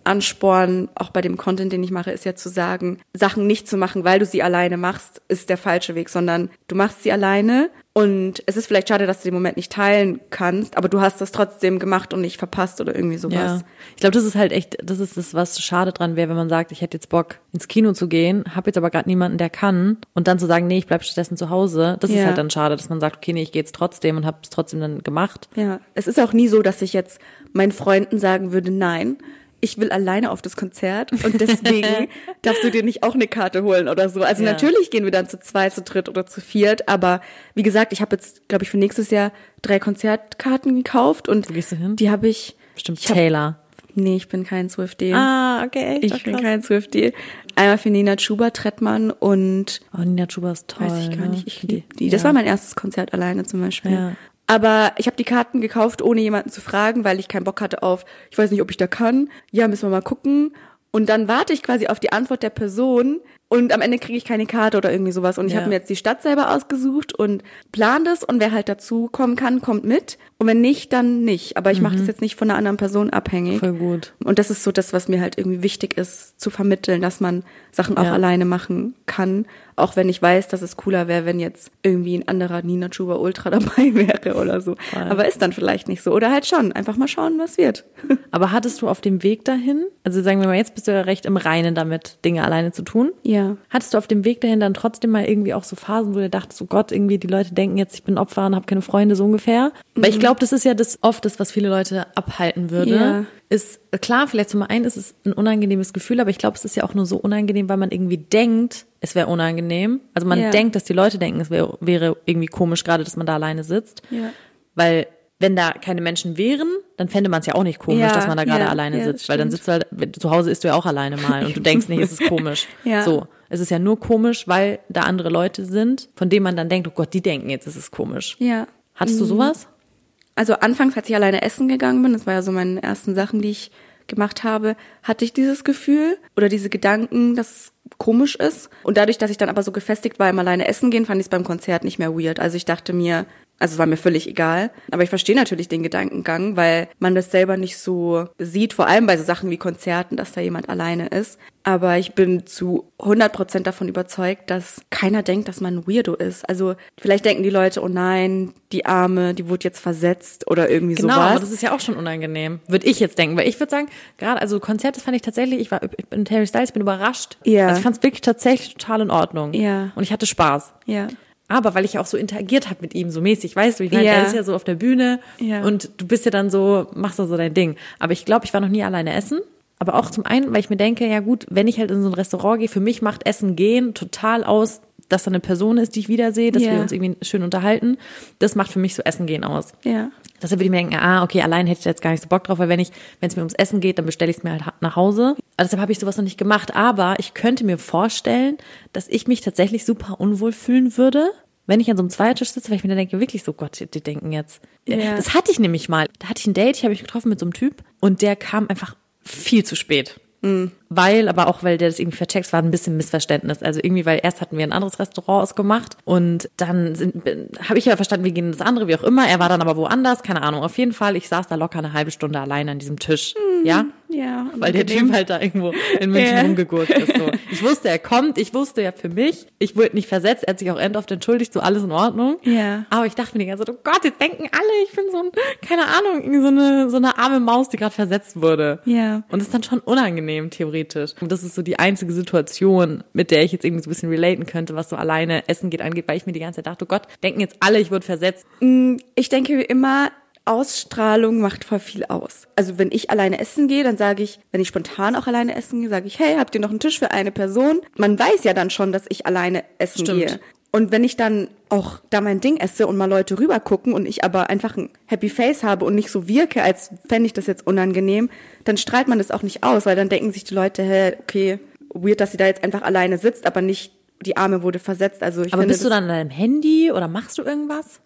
Speaker 6: Ansporn, auch bei dem Content, den ich mache, ist ja zu sagen, Sachen nicht zu machen, weil du sie alleine machst, ist der falsche Weg, sondern du machst sie alleine und es ist vielleicht schade, dass du den Moment nicht teilen kannst, aber du hast das trotzdem gemacht und nicht verpasst oder irgendwie sowas.
Speaker 5: Ja. Ich glaube, das ist halt echt, das ist das, was schade dran wäre, wenn man sagt, ich hätte jetzt Bock, ins Kino zu gehen, habe jetzt aber gerade niemanden, der kann und dann zu sagen, nee, ich bleib stattdessen zu Hause, das
Speaker 6: Ja.
Speaker 5: ist halt dann schade, dass man sagt, okay, nee, ich gehe jetzt trotzdem und habe es trotzdem dann gemacht.
Speaker 6: Ja, es ist auch nie so, dass ich jetzt meinen Freunden sagen würde, nein, ich will alleine auf das Konzert und deswegen darfst du dir nicht auch eine Karte holen oder so. Also
Speaker 5: Ja.
Speaker 6: natürlich gehen wir dann zu zweit, zu dritt oder zu viert, aber wie gesagt, ich habe jetzt, glaube ich, für nächstes Jahr drei Konzertkarten gekauft und
Speaker 5: Wo gehst du hin?
Speaker 6: die habe ich...
Speaker 5: Bestimmt
Speaker 6: ich hab,
Speaker 5: Taylor.
Speaker 6: Nee, ich bin kein Swiftie.
Speaker 5: Ah, okay.
Speaker 6: ich bin kein Swiftie. Einmal für Nina Chuba, Trettmann und...
Speaker 5: Oh, Nina Chuba ist toll.
Speaker 6: Weiß ich gar
Speaker 5: ne?
Speaker 6: nicht, ich liebe die. Das
Speaker 5: Ja.
Speaker 6: war mein erstes Konzert alleine zum Beispiel.
Speaker 5: Ja.
Speaker 6: Aber ich habe die Karten gekauft, ohne jemanden zu fragen, weil ich keinen Bock hatte auf, ich weiß nicht, ob ich da kann. Ja, müssen wir mal gucken. Und dann warte ich quasi auf die Antwort der Person und am Ende kriege ich keine Karte oder irgendwie sowas. Und ich
Speaker 5: Ja.
Speaker 6: habe mir jetzt die Stadt selber ausgesucht und plan das und wer halt dazu kommen kann, kommt mit. Und wenn nicht, dann nicht. Aber ich mache das jetzt nicht von einer anderen Person abhängig.
Speaker 5: Voll gut.
Speaker 6: Und das ist so das, was mir halt irgendwie wichtig ist, zu vermitteln, dass man Sachen auch
Speaker 5: Ja.
Speaker 6: alleine machen kann. Auch wenn ich weiß, dass es cooler wäre, wenn jetzt irgendwie ein anderer Nina Chuba Ultra dabei wäre oder so. Aber ist dann vielleicht nicht so. Oder halt schon. Einfach mal schauen, was wird.
Speaker 5: Aber hattest du auf dem Weg dahin, also sagen wir mal, jetzt bist du ja recht im Reinen damit, Dinge alleine zu tun.
Speaker 6: Ja.
Speaker 5: Hattest du auf dem Weg dahin dann trotzdem mal irgendwie auch so Phasen, wo du dachtest, oh Gott, irgendwie die Leute denken jetzt, ich bin Opfer und habe keine Freunde, so ungefähr? Weil ich glaube, das ist ja das oft das, was viele Leute abhalten würde.
Speaker 6: Ja.
Speaker 5: Ist klar, vielleicht zum einen ist es ein unangenehmes Gefühl, aber ich glaube, es ist ja auch nur so unangenehm, weil man irgendwie denkt, es wäre unangenehm. Also man
Speaker 6: Ja.
Speaker 5: denkt, dass die Leute denken, es wäre wäre irgendwie komisch, gerade, dass man da alleine sitzt.
Speaker 6: Ja.
Speaker 5: Weil wenn da keine Menschen wären, dann fände man es ja auch nicht komisch,
Speaker 6: Ja,
Speaker 5: dass man da gerade
Speaker 6: ja,
Speaker 5: alleine
Speaker 6: ja, das
Speaker 5: sitzt. Weil dann
Speaker 6: stimmt.
Speaker 5: sitzt du halt, wenn- zu Hause isst du ja auch alleine mal und du denkst nicht, es ist komisch.
Speaker 6: Ja.
Speaker 5: So, es ist ja nur komisch, weil da andere Leute sind, von denen man dann denkt, oh Gott, die denken jetzt, es ist komisch.
Speaker 6: Ja.
Speaker 5: Hattest du sowas?
Speaker 6: Also anfangs, als ich alleine essen gegangen bin, das war ja so meine ersten Sachen, die ich gemacht habe, hatte ich dieses Gefühl oder diese Gedanken, dass es komisch ist. Und dadurch, dass ich dann aber so gefestigt war im alleine essen gehen, fand ich es beim Konzert nicht mehr weird. Also ich dachte mir, also es war mir völlig egal. Aber ich verstehe natürlich den Gedankengang, weil man das selber nicht so sieht, vor allem bei so Sachen wie Konzerten, dass da jemand alleine ist. Aber ich bin zu hundert Prozent davon überzeugt, dass keiner denkt, dass man ein Weirdo ist. Also vielleicht denken die Leute, oh nein, die Arme, die wurde jetzt versetzt oder irgendwie
Speaker 5: Genau,
Speaker 6: sowas.
Speaker 5: aber das ist ja auch schon unangenehm, würde ich jetzt denken. Weil ich würde sagen, gerade, also Konzerte fand ich tatsächlich, ich war ich bin Harry Styles, bin überrascht.
Speaker 6: Ja.
Speaker 5: Also ich fand es wirklich tatsächlich total in Ordnung.
Speaker 6: Ja.
Speaker 5: Und ich hatte Spaß.
Speaker 6: Ja.
Speaker 5: Aber weil ich ja auch so interagiert habe mit ihm, so mäßig, weißt du, ich meine,
Speaker 6: Ja.
Speaker 5: er ist ja so auf der Bühne
Speaker 6: Ja.
Speaker 5: und du bist ja dann so, machst da so dein Ding. Aber ich glaube, ich war noch nie alleine essen. Aber auch zum einen, weil ich mir denke, ja gut, wenn ich halt in so ein Restaurant gehe, für mich macht Essen gehen total aus, dass da eine Person ist, die ich wiedersehe, dass
Speaker 6: Ja.
Speaker 5: wir uns irgendwie schön unterhalten. Das macht für mich so Essen gehen aus.
Speaker 6: Ja.
Speaker 5: Deshalb würde ich mir denken, ah, okay, allein hätte ich jetzt gar nicht so Bock drauf, weil wenn ich, wenn es mir ums Essen geht, dann bestelle ich es mir halt nach Hause. Also deshalb habe ich sowas noch nicht gemacht. Aber ich könnte mir vorstellen, dass ich mich tatsächlich super unwohl fühlen würde, wenn ich an so einem Zweiertisch sitze, weil ich mir dann denke, wirklich so, Gott, die denken jetzt.
Speaker 6: Ja.
Speaker 5: Das hatte ich nämlich mal. Da hatte ich ein Date, ich habe mich getroffen mit so einem Typ und der kam einfach viel zu spät. Mhm. Weil, aber auch, weil der das irgendwie vercheckt, war ein bisschen Missverständnis. Also irgendwie, weil erst hatten wir ein anderes Restaurant ausgemacht und dann habe ich ja verstanden, wir gehen in das andere, wie auch immer. Er war dann aber woanders, keine Ahnung. Auf jeden Fall, ich saß da locker eine halbe Stunde alleine an diesem Tisch. Mhm. Ja?
Speaker 6: Ja.
Speaker 5: Weil der Typ halt da irgendwo in München
Speaker 6: Ja.
Speaker 5: rumgegurkt ist. So. Ich wusste, er kommt. Ich wusste ja für mich, ich wurde nicht versetzt. Er hat sich auch endoft entschuldigt, so alles in Ordnung.
Speaker 6: Ja.
Speaker 5: Aber ich dachte mir die ganze Zeit, oh Gott, jetzt denken alle, ich bin so ein, keine Ahnung, irgendwie so eine, so eine arme Maus, die gerade versetzt wurde.
Speaker 6: Ja.
Speaker 5: Und das ist dann schon unangenehm, theoretisch. Und das ist so die einzige Situation, mit der ich jetzt irgendwie so ein bisschen relaten könnte, was so alleine Essen geht angeht, weil ich mir die ganze Zeit dachte, oh Gott, denken jetzt alle, ich wurde versetzt.
Speaker 6: Ich denke immer, Ausstrahlung macht voll viel aus. Also wenn ich alleine essen gehe, dann sage ich, wenn ich spontan auch alleine essen gehe, sage ich, hey, habt ihr noch einen Tisch für eine Person? Man weiß ja dann schon, dass ich alleine essen
Speaker 5: Stimmt.
Speaker 6: gehe. Und wenn ich dann auch da mein Ding esse und mal Leute rüber gucken und ich aber einfach ein Happy Face habe und nicht so wirke, als fände ich das jetzt unangenehm, dann strahlt man das auch nicht aus, weil dann denken sich die Leute, hä, okay, weird, dass sie da jetzt einfach alleine sitzt, aber nicht die Arme wurde versetzt. Also ich
Speaker 5: Aber
Speaker 6: finde,
Speaker 5: bist du dann an deinem Handy oder machst du irgendwas?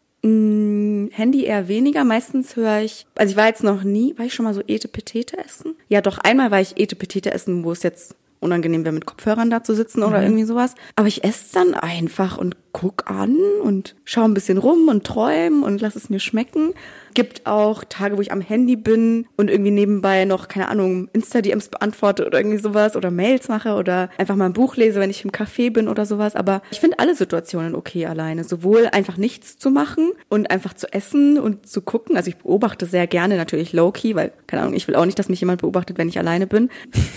Speaker 6: Handy eher weniger. Meistens höre ich, also ich war jetzt noch nie, war ich schon mal so Etepetete essen? Ja, doch, einmal war ich Etepetete essen, wo es jetzt unangenehm wäre, mit Kopfhörern da zu sitzen oder irgendwie sowas. Aber ich esse dann einfach und guck an und schau ein bisschen rum und träum und lass es mir schmecken. Gibt auch Tage, wo ich am Handy bin und irgendwie nebenbei noch, keine Ahnung, Insta-D Ms beantworte oder irgendwie sowas oder Mails mache oder einfach mal ein Buch lese, wenn ich im Café bin oder sowas. Aber ich finde alle Situationen okay alleine. Sowohl einfach nichts zu machen und einfach zu essen und zu gucken. Also ich beobachte sehr gerne natürlich low-key, weil, keine Ahnung, ich will auch nicht, dass mich jemand beobachtet, wenn ich alleine bin.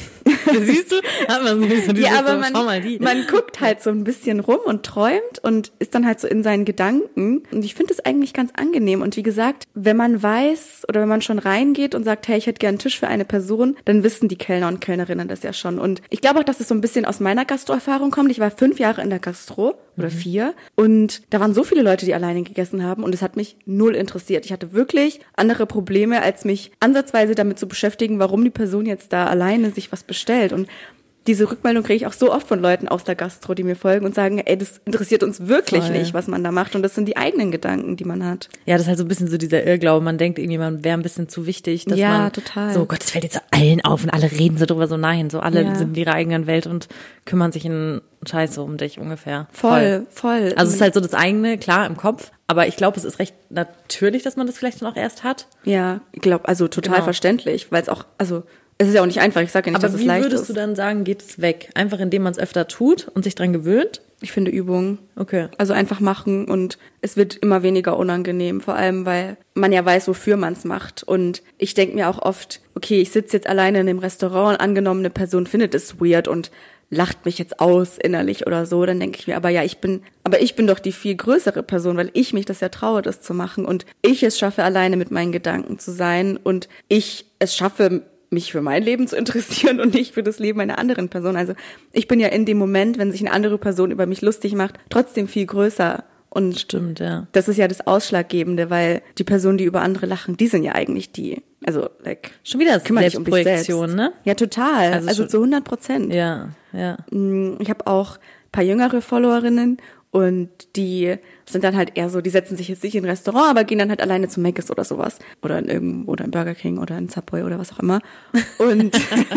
Speaker 5: Siehst du? Hat man so diese,
Speaker 6: ja, aber
Speaker 5: so,
Speaker 6: man,
Speaker 5: schau mal die.
Speaker 6: man guckt halt so ein bisschen rum und träumt und ist dann halt so in seinen Gedanken. Und ich finde es eigentlich ganz angenehm. Und wie gesagt, wenn man weiß oder wenn man schon reingeht und sagt, hey, ich hätte gern einen Tisch für eine Person, dann wissen die Kellner und Kellnerinnen das ja schon. Und ich glaube auch, dass es so ein bisschen aus meiner Gastro-Erfahrung kommt. Ich war fünf Jahre in der Gastro oder mhm. vier und da waren so viele Leute, die alleine gegessen haben und es hat mich null interessiert. Ich hatte wirklich andere Probleme, als mich ansatzweise damit zu beschäftigen, warum die Person jetzt da alleine sich was bestellt. Und diese Rückmeldung kriege ich auch so oft von Leuten aus der Gastro, die mir folgen und sagen, ey, das interessiert uns wirklich Voll. nicht, was man da macht. Und das sind die eigenen Gedanken, die man hat.
Speaker 5: Ja, das ist halt so ein bisschen so dieser Irrglaube. Man denkt irgendwie, man wäre ein bisschen zu wichtig, dass
Speaker 6: ja,
Speaker 5: man
Speaker 6: total.
Speaker 5: so, Gott, es fällt jetzt allen auf und alle reden so drüber. So nein, so alle
Speaker 6: ja.
Speaker 5: sind in ihrer eigenen Welt und kümmern sich in Scheiße um dich ungefähr.
Speaker 6: Voll, voll. voll.
Speaker 5: Also es ist halt so das eigene, klar, im Kopf. Aber ich glaube, es ist recht natürlich, dass man das vielleicht dann auch erst hat.
Speaker 6: Ja, ich glaube, also total genau. verständlich, weil es auch, also es ist ja auch nicht einfach, ich sage ja nicht,
Speaker 5: aber
Speaker 6: dass es leicht ist.
Speaker 5: Aber wie würdest du dann sagen, geht es weg? Einfach indem man es öfter tut und sich dran gewöhnt?
Speaker 6: Ich finde Übung.
Speaker 5: Okay.
Speaker 6: Also einfach machen und es wird immer weniger unangenehm, vor allem, weil man ja weiß, wofür man es macht. Und ich denke mir auch oft, okay, ich sitze jetzt alleine in einem Restaurant und angenommen, eine Person findet es weird und lacht mich jetzt aus innerlich oder so, dann denke ich mir, aber ja, ich bin, aber ich bin doch die viel größere Person, weil ich mich das ja traue, das zu machen und ich es schaffe, alleine mit meinen Gedanken zu sein und ich es schaffe, mich für mein Leben zu interessieren und nicht für das Leben einer anderen Person. Also ich bin ja in dem Moment, wenn sich eine andere Person über mich lustig macht, trotzdem viel größer. Und
Speaker 5: stimmt, ja.
Speaker 6: Das ist ja das Ausschlaggebende, weil die Personen, die über andere lachen, die sind ja eigentlich die, also like,
Speaker 5: schon wieder Selbstprojektion,
Speaker 6: um
Speaker 5: ne?
Speaker 6: Ja, total. Also, also zu hundert Prozent.
Speaker 5: Ja, ja.
Speaker 6: Ich habe auch ein paar jüngere Followerinnen und die sind dann halt eher so, die setzen sich jetzt nicht in ein Restaurant, aber gehen dann halt alleine zu Mc's oder sowas. Oder in irgendwo, oder in Burger King oder in Subway oder was auch immer. Und,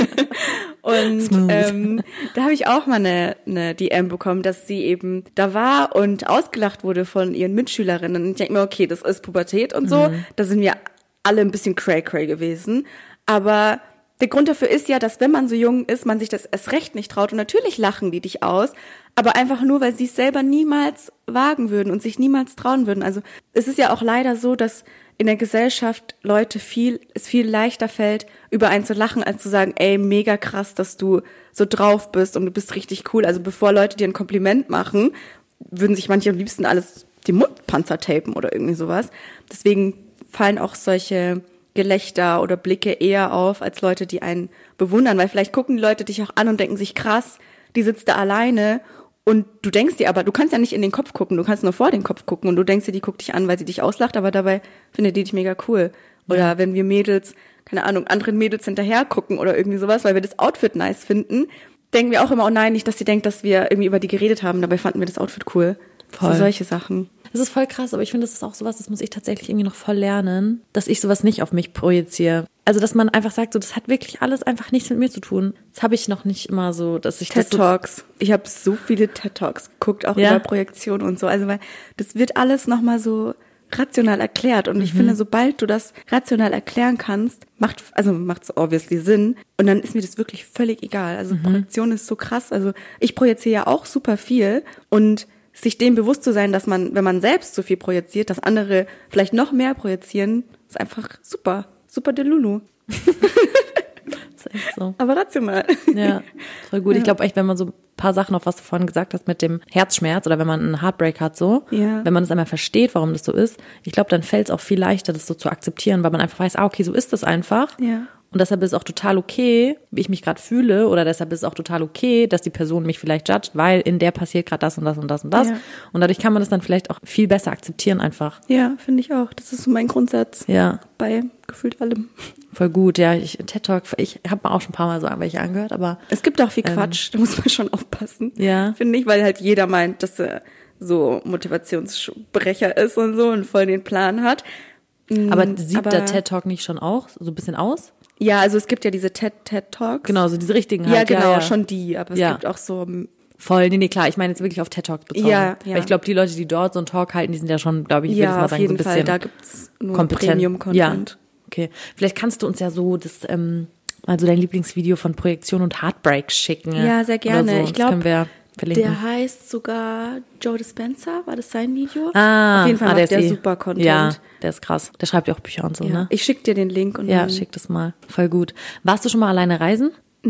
Speaker 6: und ähm, da habe ich auch mal eine, eine D M bekommen, dass sie eben da war und ausgelacht wurde von ihren Mitschülerinnen. Und ich denke mir, okay, das ist Pubertät und so. Mhm. Da sind wir alle ein bisschen cray-cray gewesen. Aber der Grund dafür ist ja, dass wenn man so jung ist, man sich das erst recht nicht traut. Und natürlich lachen die dich aus, aber einfach nur, weil sie es selber niemals wagen würden und sich niemals trauen würden. Also es ist ja auch leider so, dass in der Gesellschaft Leute viel, es viel leichter fällt, über einen zu lachen, als zu sagen, ey, mega krass, dass du so drauf bist und du bist richtig cool. Also bevor Leute dir ein Kompliment machen, würden sich manche am liebsten alles die Mundpanzer tapen oder irgendwie sowas. Deswegen fallen auch solche Gelächter oder Blicke eher auf, als Leute, die einen bewundern. Weil vielleicht gucken die Leute dich auch an und denken sich, krass, die sitzt da alleine. Und du denkst dir aber, du kannst ja nicht in den Kopf gucken, du kannst nur vor den Kopf gucken und du denkst dir, die guckt dich an, weil sie dich auslacht, aber dabei findet die dich mega cool. Oder ja. wenn wir Mädels, keine Ahnung, anderen Mädels hinterher gucken oder irgendwie sowas, weil wir das Outfit nice finden, denken wir auch immer, oh nein, nicht, dass sie denkt, dass wir irgendwie über die geredet haben, dabei fanden wir das Outfit cool. Voll. So solche Sachen.
Speaker 5: Das ist voll krass, aber ich finde, das ist auch sowas, das muss ich tatsächlich irgendwie noch voll lernen, dass ich sowas nicht auf mich projiziere. Also, dass man einfach sagt, so, das hat wirklich alles einfach nichts mit mir zu tun. Das habe ich noch nicht immer so, dass ich das
Speaker 6: TED Talks. So ich habe so viele TED Talks geguckt, auch ja? über Projektion und so. Also, weil das wird alles nochmal so rational erklärt. Und ich mhm. finde, sobald du das rational erklären kannst, macht, also macht's obviously Sinn. Und dann ist mir das wirklich völlig egal. Also, mhm. Projektion ist so krass. Also, ich projiziere ja auch super viel und sich dem bewusst zu sein, dass man, wenn man selbst so viel projiziert, dass andere vielleicht noch mehr projizieren, ist einfach super. Super Delulu.
Speaker 5: Das ist echt so.
Speaker 6: Aber rational.
Speaker 5: Ja, voll gut. Ja. Ich glaube echt, wenn man so ein paar Sachen, auf was du vorhin gesagt hast, mit dem Herzschmerz oder wenn man einen Heartbreak hat, so,
Speaker 6: ja.
Speaker 5: wenn man das einmal versteht, warum das so ist, ich glaube, dann fällt es auch viel leichter, das so zu akzeptieren, weil man einfach weiß, ah, okay, so ist das einfach.
Speaker 6: Ja.
Speaker 5: Und deshalb ist es auch total okay, wie ich mich gerade fühle, oder deshalb ist es auch total okay, dass die Person mich vielleicht judgt, weil in der passiert gerade das und das und das und das.
Speaker 6: Ja.
Speaker 5: Und dadurch kann man das dann vielleicht auch viel besser akzeptieren einfach.
Speaker 6: Ja, finde ich auch. Das ist so mein Grundsatz.
Speaker 5: Ja.
Speaker 6: Bei gefühlt allem.
Speaker 5: Voll gut, ja. Ich, TED Talk, ich habe mir auch schon ein paar Mal so welche angehört, aber
Speaker 6: es gibt auch viel Quatsch, ähm, da muss man schon aufpassen.
Speaker 5: Ja.
Speaker 6: Finde ich, weil halt jeder meint, dass er so Motivationssprecher ist und so und voll den Plan hat.
Speaker 5: Aber sieht
Speaker 6: aber
Speaker 5: der TED Talk nicht schon auch so ein bisschen aus?
Speaker 6: Ja, also es gibt ja diese TED, TED Talks.
Speaker 5: Genau, so diese richtigen halt.
Speaker 6: Ja, genau,
Speaker 5: ja, ja.
Speaker 6: schon die. Aber es
Speaker 5: ja.
Speaker 6: gibt auch so
Speaker 5: Voll, nee, nee, klar. Ich meine jetzt wirklich auf TED-Talks bezogen.
Speaker 6: Ja, ja.
Speaker 5: Weil ich glaube, die Leute, die dort so einen Talk halten, die sind ja schon, glaube ich, ich
Speaker 6: ja,
Speaker 5: würde jetzt mal sagen, so ein bisschen
Speaker 6: Fall. Da gibt's nur
Speaker 5: kompetent.
Speaker 6: Premium-Content.
Speaker 5: Ja, okay. Vielleicht kannst du uns ja so das, ähm, also dein Lieblingsvideo von Projektion und Heartbreak schicken.
Speaker 6: Ja, sehr gerne.
Speaker 5: So.
Speaker 6: Ich glaube,
Speaker 5: verlinken.
Speaker 6: Der heißt sogar Joe Dispenza, war das sein Video?
Speaker 5: Ah,
Speaker 6: auf jeden Fall
Speaker 5: ah,
Speaker 6: macht
Speaker 5: der,
Speaker 6: der
Speaker 5: ist eh,
Speaker 6: super Content.
Speaker 5: Ja, der ist krass. Der schreibt ja auch Bücher und so,
Speaker 6: ja.
Speaker 5: ne?
Speaker 6: Ich schick dir den Link. Und
Speaker 5: ja,
Speaker 6: dann
Speaker 5: schick das mal. Voll gut. Warst du schon mal alleine reisen?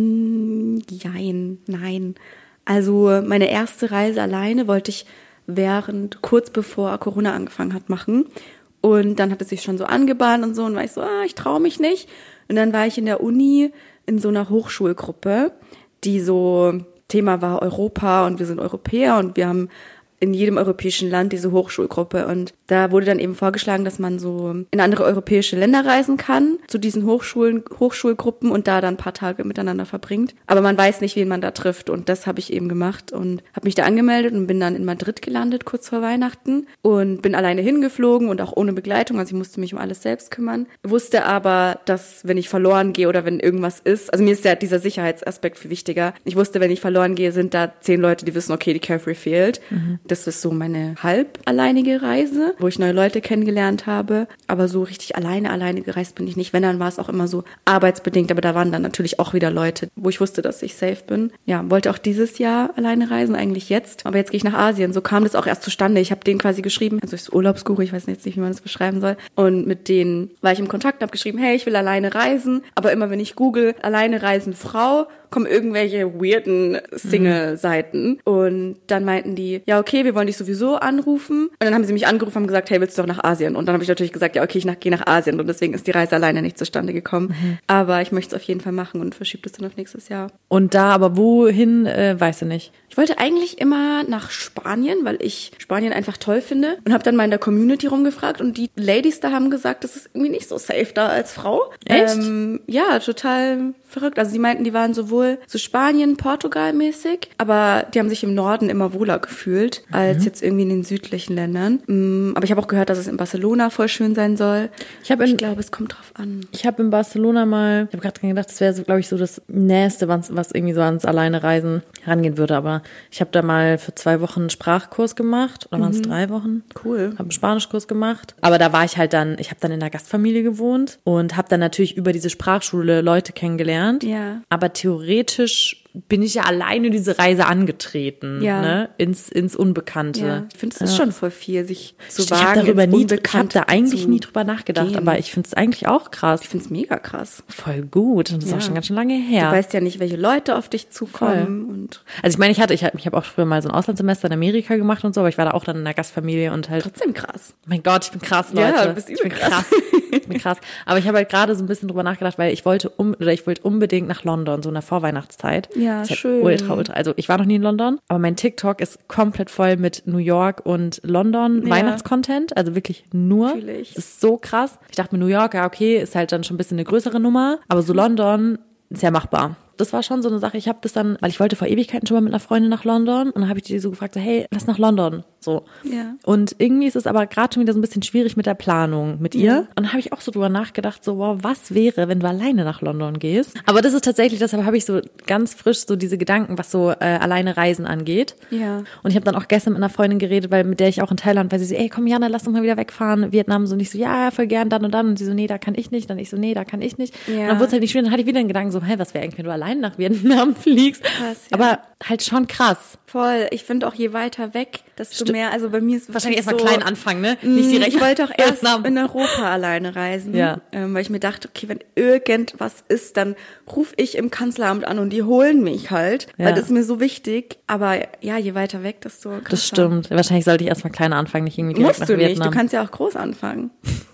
Speaker 6: Mm, jein, nein. Also meine erste Reise alleine wollte ich während, kurz bevor Corona angefangen hat, machen. Und dann hat es sich schon so angebahnt und so und war ich so, ah, ich traue mich nicht. Und dann war ich in der Uni in so einer Hochschulgruppe, die so, Thema war Europa und wir sind Europäer und wir haben in jedem europäischen Land diese Hochschulgruppe. Und da wurde dann eben vorgeschlagen, dass man so in andere europäische Länder reisen kann, zu diesen Hochschulen, Hochschulgruppen und da dann ein paar Tage miteinander verbringt. Aber man weiß nicht, wen man da trifft. Und das habe ich eben gemacht und habe mich da angemeldet und bin dann in Madrid gelandet, kurz vor Weihnachten. Und bin alleine hingeflogen und auch ohne Begleitung. Also ich musste mich um alles selbst kümmern. Wusste aber, dass wenn ich verloren gehe oder wenn irgendwas ist, also mir ist ja dieser Sicherheitsaspekt viel wichtiger. Ich wusste, wenn ich verloren gehe, sind da zehn Leute, die wissen, okay, die Carefree fehlt. Mhm. Das ist so meine halb alleinige Reise, wo ich neue Leute kennengelernt habe. Aber so richtig alleine, alleine gereist bin ich nicht. Wenn, dann war es auch immer so arbeitsbedingt. Aber da waren dann natürlich auch wieder Leute, wo ich wusste, dass ich safe bin. Ja, wollte auch dieses Jahr alleine reisen, eigentlich jetzt. Aber jetzt gehe ich nach Asien. So kam das auch erst zustande. Ich habe denen quasi geschrieben, also ich so Urlaubsguru, ich weiß jetzt nicht, wie man das beschreiben soll. Und mit denen war ich im Kontakt und habe geschrieben, hey, ich will alleine reisen. Aber immer wenn ich google, alleine reisen Frau, kommen irgendwelche weirden Single-Seiten. Mhm. Und dann meinten die, ja okay, wir wollen dich sowieso anrufen. Und dann haben sie mich angerufen und haben gesagt, hey, willst du doch nach Asien? Und dann habe ich natürlich gesagt, ja okay, ich nach, gehe nach Asien. Und deswegen ist die Reise alleine nicht zustande gekommen. Mhm. Aber ich möchte es auf jeden Fall machen und verschiebe das dann auf nächstes Jahr.
Speaker 5: Und da aber wohin, äh, weißt du nicht?
Speaker 6: Ich wollte eigentlich immer nach Spanien, weil ich Spanien einfach toll finde. Und habe dann mal in der Community rumgefragt. Und die Ladies da haben gesagt, das ist irgendwie nicht so safe da als Frau.
Speaker 5: Echt?
Speaker 6: Ähm, ja, total verrückt. Also sie meinten, die waren sowohl so Spanien, Portugal mäßig, aber die haben sich im Norden immer wohler gefühlt, als mhm. jetzt irgendwie in den südlichen Ländern. Aber ich habe auch gehört, dass es in Barcelona voll schön sein soll. Ich, hab in, ich glaube, es kommt drauf an.
Speaker 5: Ich habe in Barcelona mal, ich habe gerade dran gedacht, das wäre, so, glaube ich, so das Nächste, was, was irgendwie so ans Alleine-Reisen rangehen würde. Aber ich habe da mal für zwei Wochen einen Sprachkurs gemacht. Oder waren es mhm. drei Wochen?
Speaker 6: Cool.
Speaker 5: Habe einen Spanischkurs gemacht. Aber da war ich halt dann, ich habe dann in der Gastfamilie gewohnt und habe dann natürlich über diese Sprachschule Leute kennengelernt.
Speaker 6: Ja.
Speaker 5: Aber theoretisch bin ich ja alleine diese Reise angetreten,
Speaker 6: ja.
Speaker 5: ne? ins ins Unbekannte.
Speaker 6: Ja. Ich finde, es ist ja. schon voll viel, sich zu
Speaker 5: ich
Speaker 6: wagen.
Speaker 5: Ich habe darüber nie,
Speaker 6: ich
Speaker 5: habe da eigentlich nie drüber nachgedacht,
Speaker 6: gehen.
Speaker 5: aber ich finde es eigentlich auch krass.
Speaker 6: Ich finde es mega krass.
Speaker 5: Voll gut. Und das
Speaker 6: ja.
Speaker 5: ist auch schon ganz schön lange her.
Speaker 6: Du weißt ja nicht, welche Leute auf dich zukommen. Und
Speaker 5: also ich meine, ich hatte, ich habe ich hab auch früher mal so ein Auslandssemester in Amerika gemacht und so, aber ich war da auch dann in einer Gastfamilie und halt.
Speaker 6: Trotzdem krass.
Speaker 5: Mein Gott, ich bin krass, Leute.
Speaker 6: Ja, du bist
Speaker 5: ich bin
Speaker 6: krass.
Speaker 5: krass. Ich bin krass. Aber ich habe halt gerade so ein bisschen drüber nachgedacht, weil ich wollte um oder ich wollte unbedingt nach London, so in der Vorweihnachtszeit.
Speaker 6: Ja,
Speaker 5: das
Speaker 6: schön.
Speaker 5: Ultra, ultra. Also ich war noch nie in London, aber mein TikTok ist komplett voll mit New York und London
Speaker 6: ja.
Speaker 5: Weihnachtscontent. Also wirklich nur.
Speaker 6: Fühl ich.
Speaker 5: Das ist so krass. Ich dachte mir, New York, ja okay, ist halt dann schon ein bisschen eine größere Nummer. Aber so London ist ja machbar. Das war schon so eine Sache. Ich habe das dann, weil ich wollte vor Ewigkeiten schon mal mit einer Freundin nach London und dann habe ich die so gefragt, so, hey, lass nach London. So.
Speaker 6: Ja.
Speaker 5: Und irgendwie ist es aber gerade schon wieder so ein bisschen schwierig mit der Planung mit ihr.
Speaker 6: Ja.
Speaker 5: Und dann habe ich auch so drüber nachgedacht, so, wow, was wäre, wenn du alleine nach London gehst? Aber das ist tatsächlich, deshalb habe ich so ganz frisch so diese Gedanken, was so äh, alleine Reisen angeht.
Speaker 6: Ja.
Speaker 5: Und ich habe dann auch gestern mit einer Freundin geredet, weil mit der ich auch in Thailand, weil sie so, ey, komm Jana, lass uns mal wieder wegfahren. Vietnam, so, und ich so, ja, voll gern, dann und dann. Und sie so, nee, da kann ich nicht. Dann ich so, nee, da kann ich nicht.
Speaker 6: Ja.
Speaker 5: Und dann wurde es halt nicht schön. Dann hatte ich wieder einen Gedanken so, hä, was wäre eigentlich, wenn du allein nach Vietnam fliegst?
Speaker 6: Krass, ja.
Speaker 5: Aber halt schon krass.
Speaker 6: Voll. Ich finde auch, je weiter weg, desto
Speaker 5: Stimmt.
Speaker 6: mehr, also bei mir ist
Speaker 5: wahrscheinlich erstmal
Speaker 6: so,
Speaker 5: klein anfangen, ne? Nicht direkt.
Speaker 6: Ich wollte auch erst
Speaker 5: Vietnam.
Speaker 6: in Europa alleine reisen,
Speaker 5: ja.
Speaker 6: ähm, weil ich mir dachte, okay, wenn irgendwas ist, dann rufe ich im Kanzleramt an und die holen mich halt,
Speaker 5: ja.
Speaker 6: weil das ist mir so wichtig. Aber ja, je weiter weg, desto krasser.
Speaker 5: Das stimmt. Wahrscheinlich sollte ich erstmal klein anfangen, nicht irgendwie direkt
Speaker 6: Musst
Speaker 5: nach
Speaker 6: du nicht.
Speaker 5: Vietnam.
Speaker 6: Du kannst ja auch groß anfangen.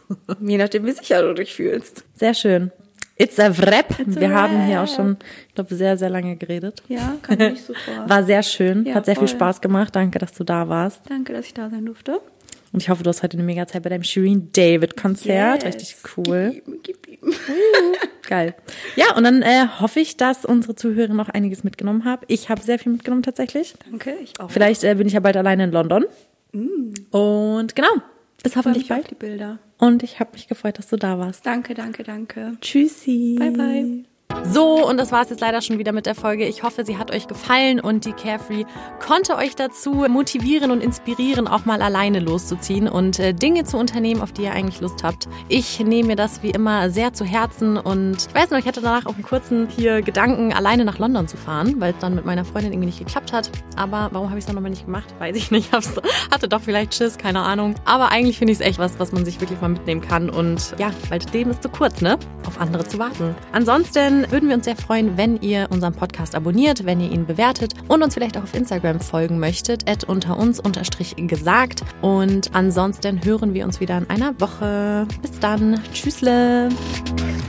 Speaker 6: Je nachdem, wie sicher du dich fühlst.
Speaker 5: Sehr schön. It's a wrap.
Speaker 6: It's a
Speaker 5: Wir
Speaker 6: wrap.
Speaker 5: haben hier auch schon, ich glaube, sehr, sehr lange geredet.
Speaker 6: Ja, kann ich nicht so vor.
Speaker 5: War sehr schön.
Speaker 6: Ja,
Speaker 5: hat sehr
Speaker 6: voll.
Speaker 5: viel Spaß gemacht. Danke, dass du da warst.
Speaker 6: Danke, dass ich da sein durfte.
Speaker 5: Und ich hoffe, du hast heute eine mega Zeit bei deinem Shireen David Konzert.
Speaker 6: Yes.
Speaker 5: Richtig cool.
Speaker 6: Gib ihm, gib ihm.
Speaker 5: Geil. Ja, und dann äh, hoffe ich, dass unsere Zuhörer noch einiges mitgenommen haben. Ich habe sehr viel mitgenommen tatsächlich.
Speaker 6: Danke, ich auch.
Speaker 5: Vielleicht äh, bin ich ja bald alleine in London. Mm. Und genau, bis hoffentlich bald.
Speaker 6: Auf die Bilder.
Speaker 5: Und ich habe mich gefreut, dass du da warst.
Speaker 6: Danke, danke, danke.
Speaker 5: Tschüssi.
Speaker 6: Bye, bye.
Speaker 5: So, und das war es jetzt leider schon wieder mit der Folge. Ich hoffe, sie hat euch gefallen und die Carefree konnte euch dazu motivieren und inspirieren, auch mal alleine loszuziehen und äh, Dinge zu unternehmen, auf die ihr eigentlich Lust habt. Ich nehme mir das wie immer sehr zu Herzen und ich weiß noch, ich hatte danach auch einen kurzen hier Gedanken, alleine nach London zu fahren, weil es dann mit meiner Freundin irgendwie nicht geklappt hat. Aber warum habe ich es dann nochmal nicht gemacht? Weiß ich nicht. Ich hatte doch vielleicht Schiss, keine Ahnung. Aber eigentlich finde ich es echt was, was man sich wirklich mal mitnehmen kann. Und ja, weil das Leben ist zu kurz, ne? Auf andere zu warten. Ansonsten würden wir uns sehr freuen, wenn ihr unseren Podcast abonniert, wenn ihr ihn bewertet und uns vielleicht auch auf Instagram folgen möchtet, at unter uns unterstrich gesagt. Und ansonsten hören wir uns wieder in einer Woche. Bis dann. Tschüssle.